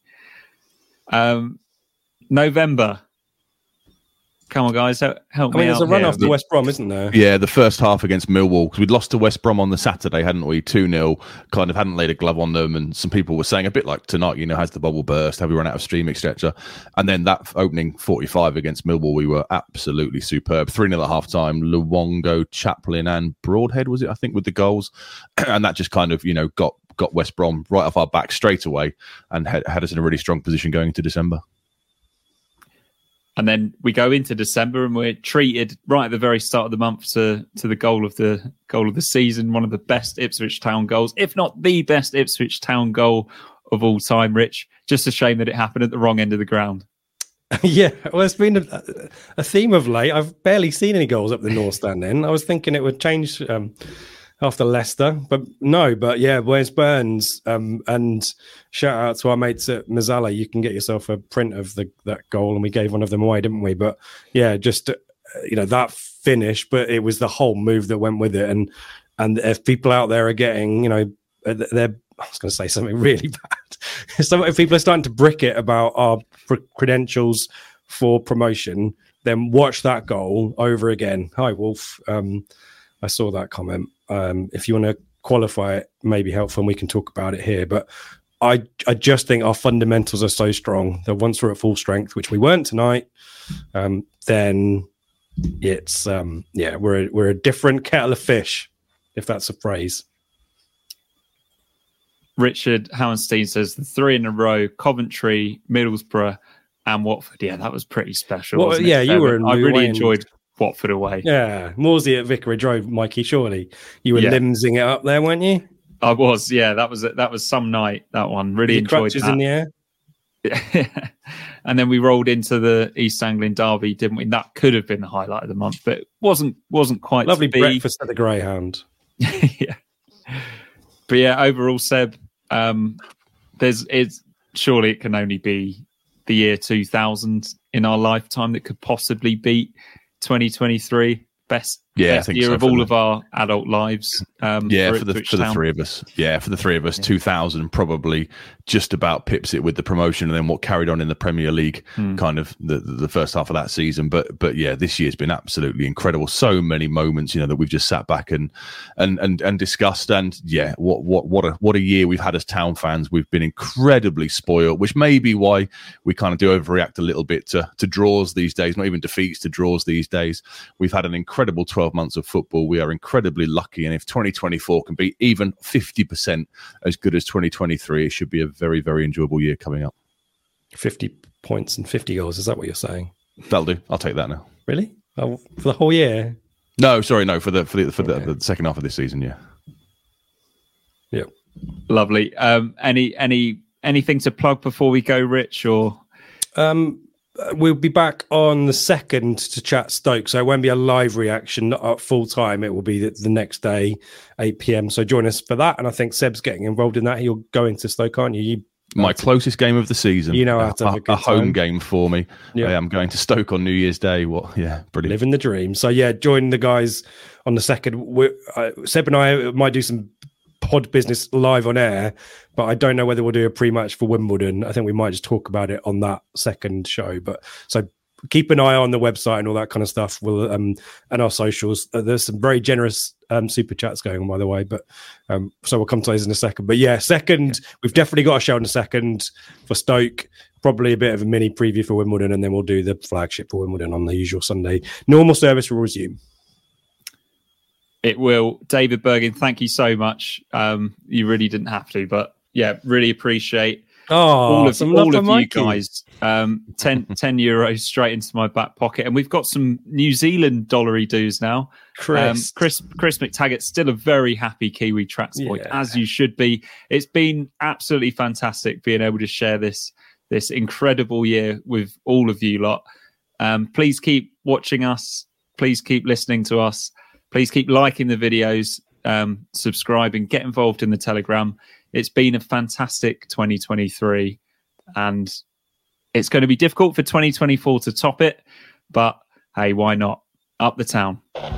[SPEAKER 3] November. Come on, guys, help me out.
[SPEAKER 6] There's a run after West Brom, isn't there?
[SPEAKER 4] Yeah, the first half against Millwall, because we'd lost to West Brom on the Saturday, hadn't we? 2-0, kind of hadn't laid a glove on them, and some people were saying, a bit like tonight, has the bubble burst, have we run out of steam, etc. And then that opening 45 against Millwall, we were absolutely superb. 3-0 at half-time, Luongo, Chaplin and Broadhead, was it, I think, with the goals. And that just kind of, got West Brom right off our back straight away and had us in a really strong position going into December.
[SPEAKER 3] And then we go into December and we're treated right at the very start of the month to the goal of the season, one of the best Ipswich Town goals, if not the best Ipswich Town goal of all time, Rich. Just a shame that it happened at the wrong end of the ground.
[SPEAKER 6] Yeah, well, it's been a theme of late. I've barely seen any goals up the North Stand then. I was thinking it would change after Leicester, but no. But yeah, where's Burns? And shout out to our mates at Mazzala. You can get yourself a print of that goal, and we gave one of them away, didn't we? But yeah, just that finish, but it was the whole move that went with it. And if people out there are getting, they're I was going to say something really bad. Some people are starting to brick it about our credentials for promotion. Then watch that goal over again. Hi, Wolf. I saw that comment. If you want to qualify it, maybe helpful, and we can talk about it here. But I just think our fundamentals are so strong that once we're at full strength, which we weren't tonight, then it's we're a different kettle of fish, if that's a phrase.
[SPEAKER 3] Richard Howenstein says the 3 in a row: Coventry, Middlesbrough, and Watford. Yeah, that was pretty special.
[SPEAKER 6] Well,
[SPEAKER 3] wasn't
[SPEAKER 6] yeah,
[SPEAKER 3] it?
[SPEAKER 6] you were.
[SPEAKER 3] I really enjoyed Watford away.
[SPEAKER 6] Yeah, Morsey at Vicarage Road, Mikey. Surely you were limsing it up there, weren't you?
[SPEAKER 3] I was. Yeah, that was some night. That one really enjoyed.
[SPEAKER 6] Crutches in the air.
[SPEAKER 3] Yeah. And then we rolled into the East Anglian Derby, didn't we? That could have been the highlight of the month, but wasn't quite.
[SPEAKER 6] Lovely breakfast at the Greyhound.
[SPEAKER 3] Yeah. But yeah, overall, Seb, surely it can only be the year 2000 in our lifetime that could possibly beat 2023 best
[SPEAKER 4] Yeah,
[SPEAKER 3] best year of all of our adult lives.
[SPEAKER 4] For the three of us. Yeah, for the three of us, 2000 probably just about pips it with the promotion, and then what carried on in the Premier League, kind of the first half of that season. But yeah, this year's been absolutely incredible. So many moments, that we've just sat back and discussed. And yeah, what a year we've had as Town fans. We've been incredibly spoiled, which may be why we kind of do overreact a little bit to draws these days, not even defeats, to draws these days. We've had an incredible 12 months of football. We are incredibly lucky, and if 2024 can be even 50% as good as 2023, it should be a very, very enjoyable year coming up.
[SPEAKER 6] 50 points and 50 goals, is that what you're saying?
[SPEAKER 4] That'll do. I'll take that now.
[SPEAKER 6] Really? Oh, for the whole year?
[SPEAKER 4] No, sorry, no, for the second half of this season, yeah.
[SPEAKER 6] Yep.
[SPEAKER 3] Lovely. Anything to plug before we go, Rich, or
[SPEAKER 6] we'll be back on the 2nd to chat Stoke, so it won't be a live reaction, not at full time. It will be the next day, 8 p.m. So join us for that. And I think Seb's getting involved in that. You're going to Stoke, aren't you?
[SPEAKER 4] My closest game of the season.
[SPEAKER 6] How to have
[SPEAKER 4] a home game for me. Yeah. I am going to Stoke on New Year's Day. Brilliant.
[SPEAKER 6] Living the dream. So yeah, join the guys on the 2nd. Seb and I might do some pod business live on air, but I don't know whether we'll do a pre-match for Wimbledon. I think we might just talk about it on that second show. But so keep an eye on the website and all that kind of stuff. We'll and our socials. There's some very generous super chats going on, by the way. But so we'll come to those in a second. But yeah, second, we've definitely got a show on the 2nd for Stoke. Probably a bit of a mini preview for Wimbledon, and then we'll do the flagship for Wimbledon on the usual Sunday. Normal service will resume.
[SPEAKER 3] It will. David Bergin, thank you so much. You really didn't have to, but yeah, really appreciate all of you guys. 10 euros straight into my back pocket. And we've got some New Zealand dollary dues now. Chris McTaggart, still a very happy Kiwi Tracks boy, as you should be. It's been absolutely fantastic being able to share this incredible year with all of you lot. Please keep watching us. Please keep listening to us. Please keep liking the videos, subscribing, get involved in the Telegram. It's been a fantastic 2023, and it's going to be difficult for 2024 to top it, but hey, why not? Up the Town.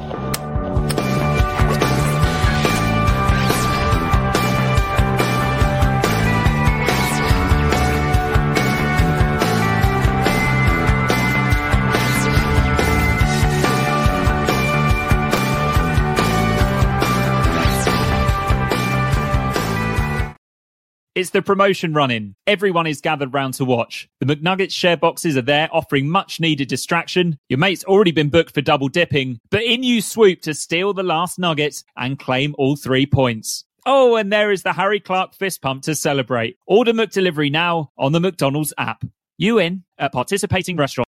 [SPEAKER 3] It's the promotion run-in. Everyone is gathered round to watch. The McNuggets share boxes are there, offering much-needed distraction. Your mate's already been booked for double dipping, but in you swoop to steal the last nugget and claim all 3 points. Oh, and there is the Harry Clark fist pump to celebrate. Order McDelivery now on the McDonald's app. You in at participating restaurants.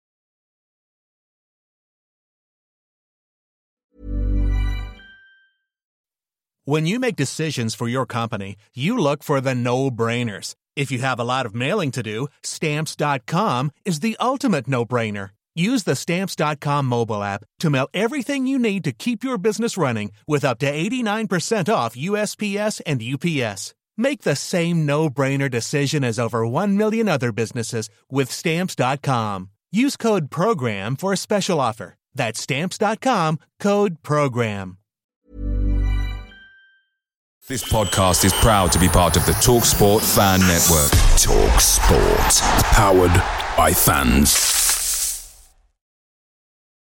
[SPEAKER 7] When you make decisions for your company, you look for the no-brainers. If you have a lot of mailing to do, Stamps.com is the ultimate no-brainer. Use the Stamps.com mobile app to mail everything you need to keep your business running with up to 89% off USPS and UPS. Make the same no-brainer decision as over 1 million other businesses with Stamps.com. Use code PROGRAM for a special offer. That's Stamps.com, code PROGRAM.
[SPEAKER 1] This podcast is proud to be part of the TalkSport Fan Network. TalkSport. Powered by fans.